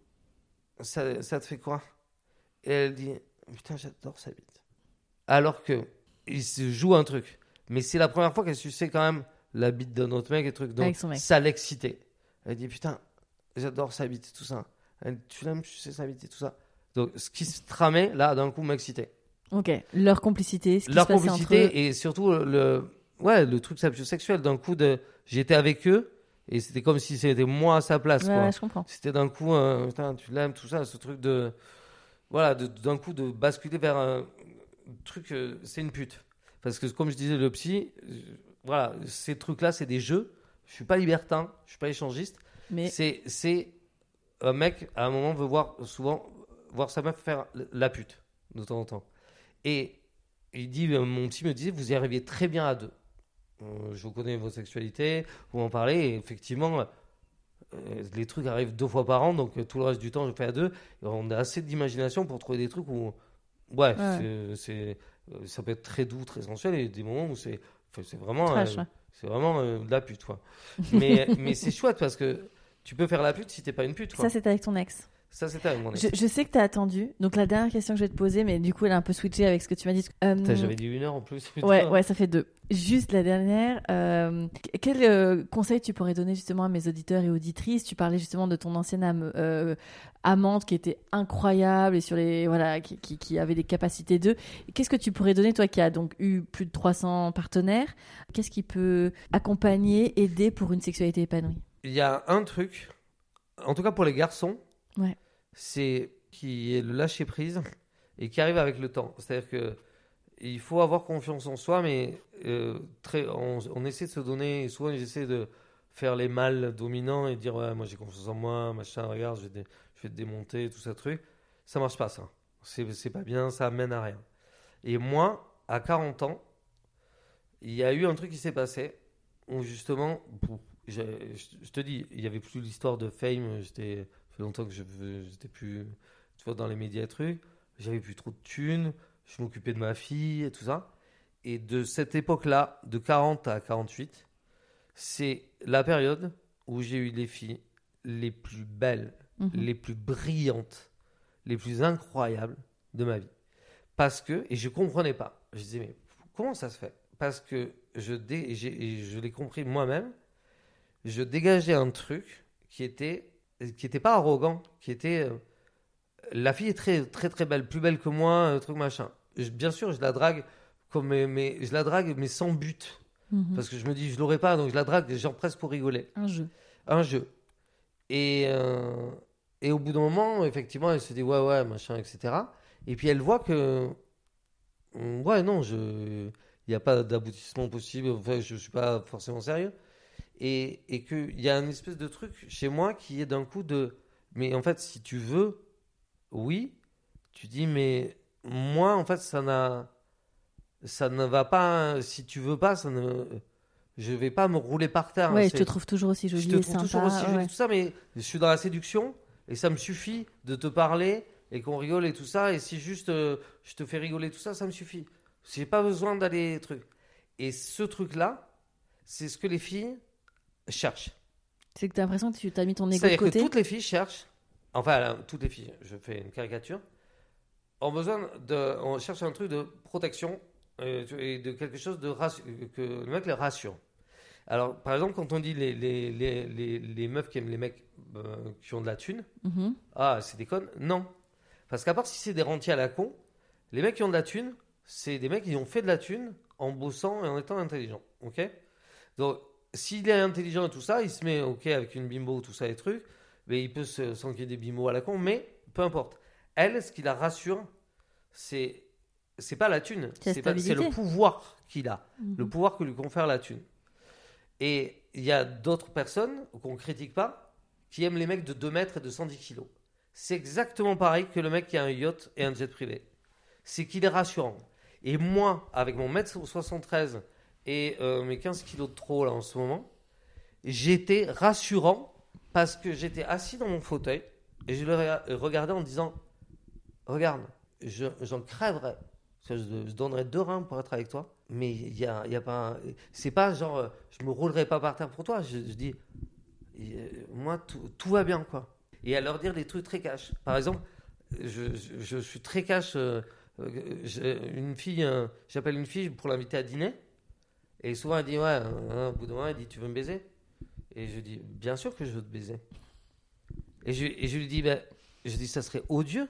ça, ça te fait quoi? Et elle dit, putain, j'adore sa bite. Alors que il se joue un truc. Mais c'est la première fois qu'elle suçait quand même la bite d'un autre mec et truc. Donc ça l'excitait. Elle dit, putain, j'adore sa bite et tout ça. Elle dit, tu l'aimes sucer sa bite et tout ça. Donc ce qui se tramait, là, d'un coup, m'excitait. Ok, leur complicité, ce qui leur se passait complicité entre eux. Et surtout le... Ouais, le truc sapiosexuel, d'un coup, de... j'étais avec eux, et c'était comme si c'était moi à sa place. Ouais, quoi. ouais, je comprends. C'était d'un coup, euh, putain, tu l'aimes, tout ça, ce truc de... Voilà, de, d'un coup, de basculer vers un truc, euh, c'est une pute. Parce que, comme je disais, le psy, euh, voilà, ces trucs-là, c'est des jeux. Je suis pas libertin, je suis pas échangiste. Mais... C'est, c'est un mec, à un moment, veut voir, souvent, voir sa meuf faire la pute, de temps en temps. Et il dit, mon psy me disait, vous y arriviez très bien à deux. Je vous connais vos sexualités, vous m'en parlez, et effectivement, euh, les trucs arrivent deux fois par an, donc euh, tout le reste du temps, je fais à deux. Et on a assez d'imagination pour trouver des trucs où, ouais, ouais. C'est, c'est, euh, ça peut être très doux, très sensuel, et des moments où c'est, c'est vraiment, Trash, euh, ouais. C'est vraiment euh, de la pute, quoi. mais, mais c'est chouette parce que tu peux faire la pute si t'es pas une pute, quoi. Ça, c'était avec ton ex. Ça, c'était avec mon ex. Je, je sais que t'as attendu. Donc, la dernière question que je vais te poser, mais du coup, elle a un peu switché avec ce que tu m'as dit. Euh, Putain, j'avais dit une heure en plus. Putain. Ouais, ouais, ça fait deux. Juste la dernière. Euh, quel euh, conseil tu pourrais donner justement à mes auditeurs et auditrices ? Tu parlais justement de ton ancienne âme, euh, amante qui était incroyable et sur les voilà, qui, qui, qui avait des capacités d'eux. Qu'est-ce que tu pourrais donner, toi qui as donc eu plus de trois cents partenaires ? Qu'est-ce qui peut accompagner, aider pour une sexualité épanouie ? Il y a un truc, en tout cas pour les garçons. Ouais. C'est qui est le lâcher prise et qui arrive avec le temps. C'est-à-dire que il faut avoir confiance en soi, mais euh, très, on, on essaie de se donner. Souvent, j'essaie de faire les mâles dominants et dire ouais, moi j'ai confiance en moi, machin, regarde, je vais, dé, je vais te démonter, tout ça truc. Ça marche pas, ça. C'est, c'est pas bien, ça mène à rien. Et moi, à quarante ans, il y a eu un truc qui s'est passé où justement, je, je te dis, il y avait plus l'histoire de fame. J'étais Ça fait longtemps que je j'étais plus tu vois, dans les médias, trucs. J'avais plus trop de thunes. Je m'occupais de ma fille et tout ça. Et de cette époque-là, de quarante à quarante-huit, c'est la période où j'ai eu les filles les plus belles, mmh. les plus brillantes, les plus incroyables de ma vie. Parce que, et je comprenais pas. Je disais, mais comment ça se fait ? Parce que je, dé, j'ai, et je l'ai compris moi-même, je dégageais un truc qui était qui n'était pas arrogant, qui était euh, la fille est très très très belle, plus belle que moi, un truc machin. Je, bien sûr, je la drague comme mais, mais je la drague mais sans but, mm-hmm. parce que je me dis je l'aurais pas, donc je la drague genre presque pour rigoler. Un jeu. Un jeu. Et euh, et au bout d'un moment, effectivement, elle se dit ouais ouais machin et cetera. Et puis elle voit que ouais non je il n'y a pas d'aboutissement possible. Enfin, je suis pas forcément sérieux. Et, et qu'il y a une espèce de truc chez moi qui est d'un coup de... Mais en fait, si tu veux, oui, tu dis, mais moi, en fait, ça n'a... Ça ne va pas... Si tu veux pas, ça ne... Je vais pas me rouler par terre. Ouais, hein, je te trouve toujours aussi jolie Je te et trouve sympa. toujours aussi jolie, ouais. tout ça, mais je suis dans la séduction et ça me suffit de te parler et qu'on rigole et tout ça. Et si juste euh, je te fais rigoler tout ça, ça me suffit. J'ai pas besoin d'aller... truc. Et ce truc-là, c'est ce que les filles... cherche. C'est que tu as l'impression que tu as mis ton ego de C'est-à-dire côté. que toutes les filles cherchent, enfin là, toutes les filles, je fais une caricature, ont besoin de, on cherche un truc de protection euh, et de quelque chose de rassure, que le mec les rassure. Alors par exemple quand on dit les, les, les, les, les meufs qui aiment les mecs euh, qui ont de la thune, mm-hmm. ah c'est des connes, non. Parce qu'à part si c'est des rentiers à la con, les mecs qui ont de la thune, c'est des mecs qui ont fait de la thune en bossant et en étant intelligents, ok ? Donc s'il est intelligent et tout ça, il se met ok avec une bimbo, tout ça et trucs, mais il peut se, s'enquiller des bimbos à la con, mais peu importe. Elle, ce qui la rassure, c'est, c'est pas la thune, c'est, pas, c'est le pouvoir qu'il a, mmh. le pouvoir que lui confère la thune. Et il y a d'autres personnes qu'on critique pas, qui aiment les mecs de deux mètres et de cent dix kilos. C'est exactement pareil que le mec qui a un yacht et un jet privé. C'est qu'il est rassurant. Et moi, avec mon un mètre soixante-treize et euh, mes quinze kilos de trop là en ce moment, j'étais rassurant parce que j'étais assis dans mon fauteuil et je le regardais en disant regarde, je, j'en crèverais, je, je donnerais deux reins pour être avec toi, mais il y a, y a pas, c'est pas genre je me roulerai pas par terre pour toi, je, je dis moi tout, tout va bien quoi. Et à leur dire des trucs très cash. Par exemple, je, je, je suis très cash. Euh, une fille, euh, j'appelle une fille pour l'inviter à dîner. Et souvent, elle dit, ouais, hein, au bout d'un moment, elle dit, tu veux me baiser ? Et je dis, bien sûr que je veux te baiser. Et je, et je lui dis, ben, je dis, ça serait odieux.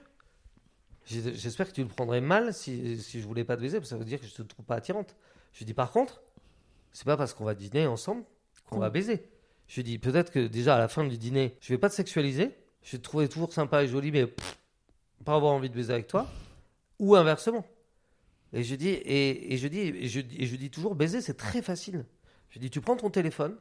J'espère que tu le prendrais mal si, si je voulais pas te baiser, parce que ça veut dire que je te trouve pas attirante. Je lui dis, par contre, c'est pas parce qu'on va dîner ensemble qu'on mmh. va baiser. Je lui dis, peut-être que déjà, à la fin du dîner, je vais pas te sexualiser. Je vais te trouver toujours sympa et jolie, mais pff, pas avoir envie de baiser avec toi. Ou inversement. Et je dis, et, et je dis, et je, et je dis toujours, baiser, c'est très facile. Je dis, tu prends ton téléphone,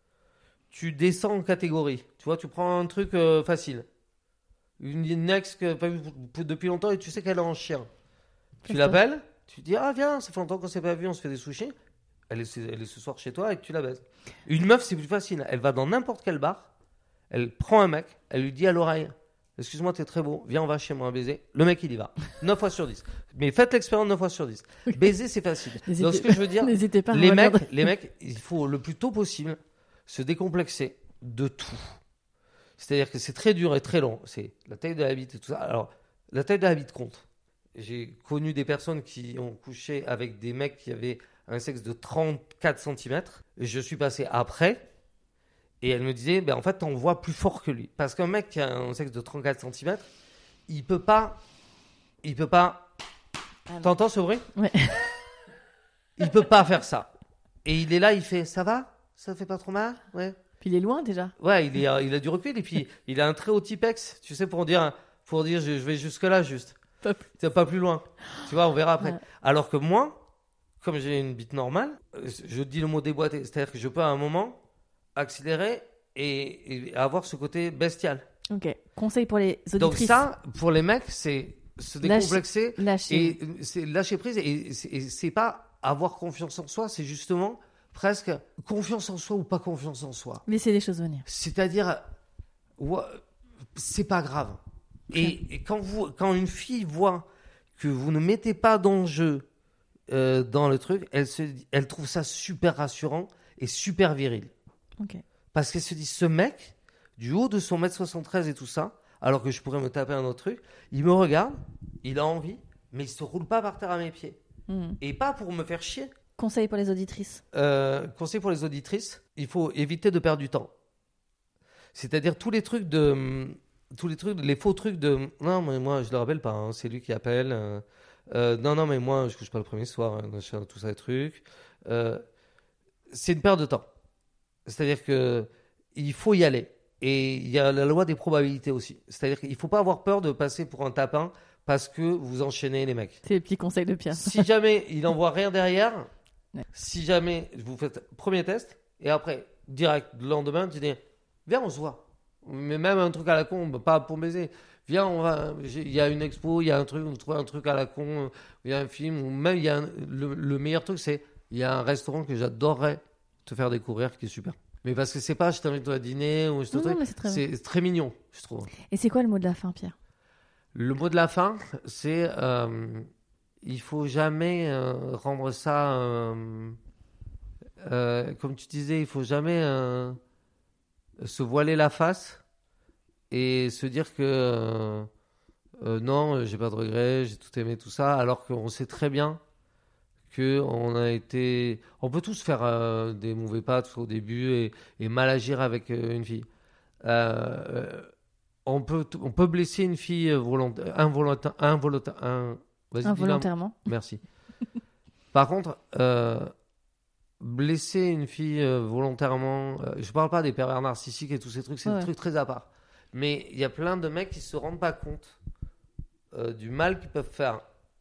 tu descends en catégorie. Tu vois, tu prends un truc euh, facile. Une, une ex que pas vu depuis longtemps et tu sais qu'elle est en chien. Tu l'appelles, tu dis, ah viens, ça fait longtemps qu'on s'est pas vu, on se fait des sushis. Elle est, elle est ce soir chez toi et que tu la baises. Une meuf, c'est plus facile. Elle va dans n'importe quel bar, elle prend un mec, elle lui dit à l'oreille, excuse-moi, t'es très beau, viens, on va chez moi baiser. Le mec, il y va. neuf fois sur dix. Mais faites l'expérience neuf fois sur dix. Baiser, c'est facile. N'hésitez, Donc, ce que je veux dire, n'hésitez pas les mecs, les mecs, il faut le plus tôt possible se décomplexer de tout. C'est-à-dire que c'est très dur et très long. C'est la taille de la bite et tout ça. Alors, la taille de la bite compte. J'ai connu des personnes qui ont couché avec des mecs qui avaient un sexe de trente-quatre centimètres. Je suis passé après et elle me disait, ben en fait, on voit plus fort que lui. Parce qu'un mec qui a un sexe de trente-quatre centimètres, il peut pas... Il peut pas... Ah T'entends ce bruit ? Ouais. Il peut pas faire ça. Et il est là, il fait, ça va ? Ça fait pas trop mal ? Ouais. Puis il est loin déjà. Ouais, il, est, il a du recul et puis il a un très haut typex, tu sais, pour dire, pour dire je, je vais jusque-là juste. Pas plus. C'est pas plus loin. Tu vois, on verra après. Ouais. Alors que moi, comme j'ai une bite normale, je dis le mot déboîté. C'est-à-dire que je peux à un moment accélérer et, et avoir ce côté bestial. Ok. Conseil pour les auditrices. Donc ça, pour les mecs, c'est se décomplexer. Lâcher. Et c'est lâcher prise. Et c'est, et c'est pas avoir confiance en soi, c'est justement presque confiance en soi ou pas confiance en soi. Laisser les choses venir. C'est-à-dire, ouais, c'est pas grave. Et, et quand, vous, quand une fille voit que vous ne mettez pas d'enjeu euh, dans le truc, elle, se, elle trouve ça super rassurant et super viril. Ok. Parce qu'elle se dit, ce mec, du haut de son un mètre soixante-treize et tout ça, alors que je pourrais me taper un autre truc, il me regarde, il a envie, mais il se roule pas par terre à mes pieds. Mmh. Et pas pour me faire chier. Conseil pour les auditrices. Euh, conseil pour les auditrices, il faut éviter de perdre du temps. C'est-à-dire tous les trucs de... tous les trucs, les faux trucs de non mais moi je le rappelle pas, hein, c'est lui qui appelle. Euh, euh, non non mais moi je couche pas le premier soir, hein, tout ça les trucs. Euh, c'est une perte de temps. C'est-à-dire que il faut y aller et il y a la loi des probabilités aussi. C'est-à-dire qu'il faut pas avoir peur de passer pour un tapin parce que vous enchaînez les mecs. C'est le petit conseil de Pierre. Si jamais il n'envoie rien derrière, ouais. Si jamais vous faites premier test et après direct le lendemain tu dis viens on se voit. Mais même un truc à la con, pas pour baiser. Viens, on va. Il y a une expo, il y a un truc, on trouve un truc à la con, il y a un film, ou même il y a un, le, le meilleur truc, c'est il y a un restaurant que j'adorerais te faire découvrir qui est super. Mais parce que c'est pas je t'invite à dîner ou je te non, truc, non, c'est, très, c'est très mignon, je trouve. Et c'est quoi le mot de la fin, Pierre ? Le mot de la fin, c'est euh, il faut jamais euh, rendre ça euh, euh, comme tu disais, il faut jamais euh, se voiler la face et se dire que euh, euh, non, j'ai pas de regrets, j'ai tout aimé, tout ça, alors qu'on sait très bien que on a été, on peut tous faire euh, des mauvais pas au début et, et mal agir avec euh, une fille. Euh, on peut, on peut blesser une fille volontaire, involontaire, involontaire, un, vas-y, involontairement. dis-la. Merci. Par contre, euh, blesser une fille euh, volontairement, euh, je parle pas des pervers narcissiques et tous ces trucs, c'est ouais. des trucs très à part. Mais il y a plein de mecs qui se rendent pas compte euh, du mal qu'ils peuvent faire.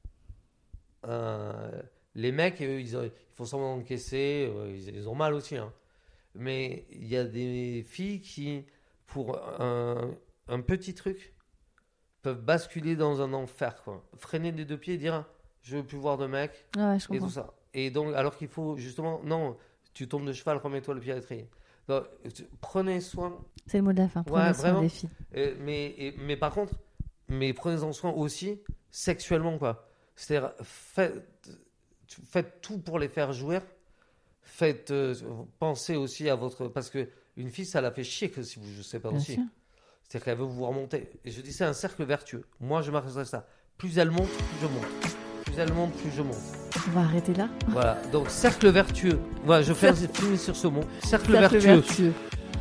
Euh, les mecs, eux, ils, ont, ils font semblant d'encaisser, euh, ils, ils ont mal aussi. Hein. Mais il y a des filles qui, pour un, un petit truc, peuvent basculer dans un enfer, quoi. Freiner des deux pieds et dire je veux plus voir de mecs ouais, je et tout ça. Et donc, alors qu'il faut justement, non, tu tombes de cheval, remets-toi le pied à l'étrier. Donc, prenez soin. C'est le mot de la fin. Prenez ouais, soin vraiment. des filles. Et, mais, et, mais par contre, mais prenez-en soin aussi sexuellement, quoi. C'est-à-dire, faites, faites tout pour les faire jouir. Faites, euh, pensez aussi à votre, parce que une fille, ça la fait chier que si vous ne jouez pas Bien aussi. Sûr. C'est-à-dire qu'elle veut vous remonter. Et je dis, c'est un cercle vertueux. Moi, je marquerai ça. Plus elle monte, plus je monte. Plus elle monte, plus je monte. On va arrêter là. Voilà. Donc, cercle vertueux. Voilà, je fais finir sur ce mot. Cercle, cercle vertueux. vertueux.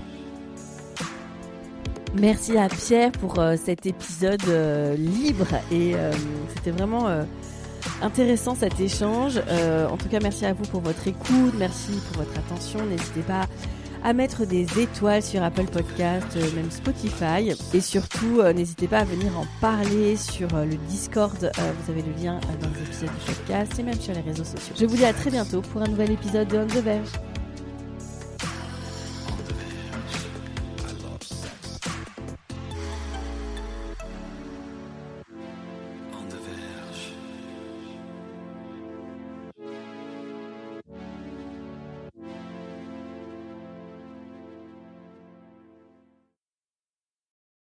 Merci à Pierre pour euh, cet épisode euh, libre. Et euh, c'était vraiment euh, intéressant cet échange. Euh, en tout cas, merci à vous pour votre écoute. Merci pour votre attention. N'hésitez pas à mettre des étoiles sur Apple Podcast, euh, même Spotify. Et surtout, euh, n'hésitez pas à venir en parler sur euh, le Discord. Euh, vous avez le lien euh, dans les épisodes du podcast et même sur les réseaux sociaux. Je vous dis à très bientôt pour un nouvel épisode de On the Verge.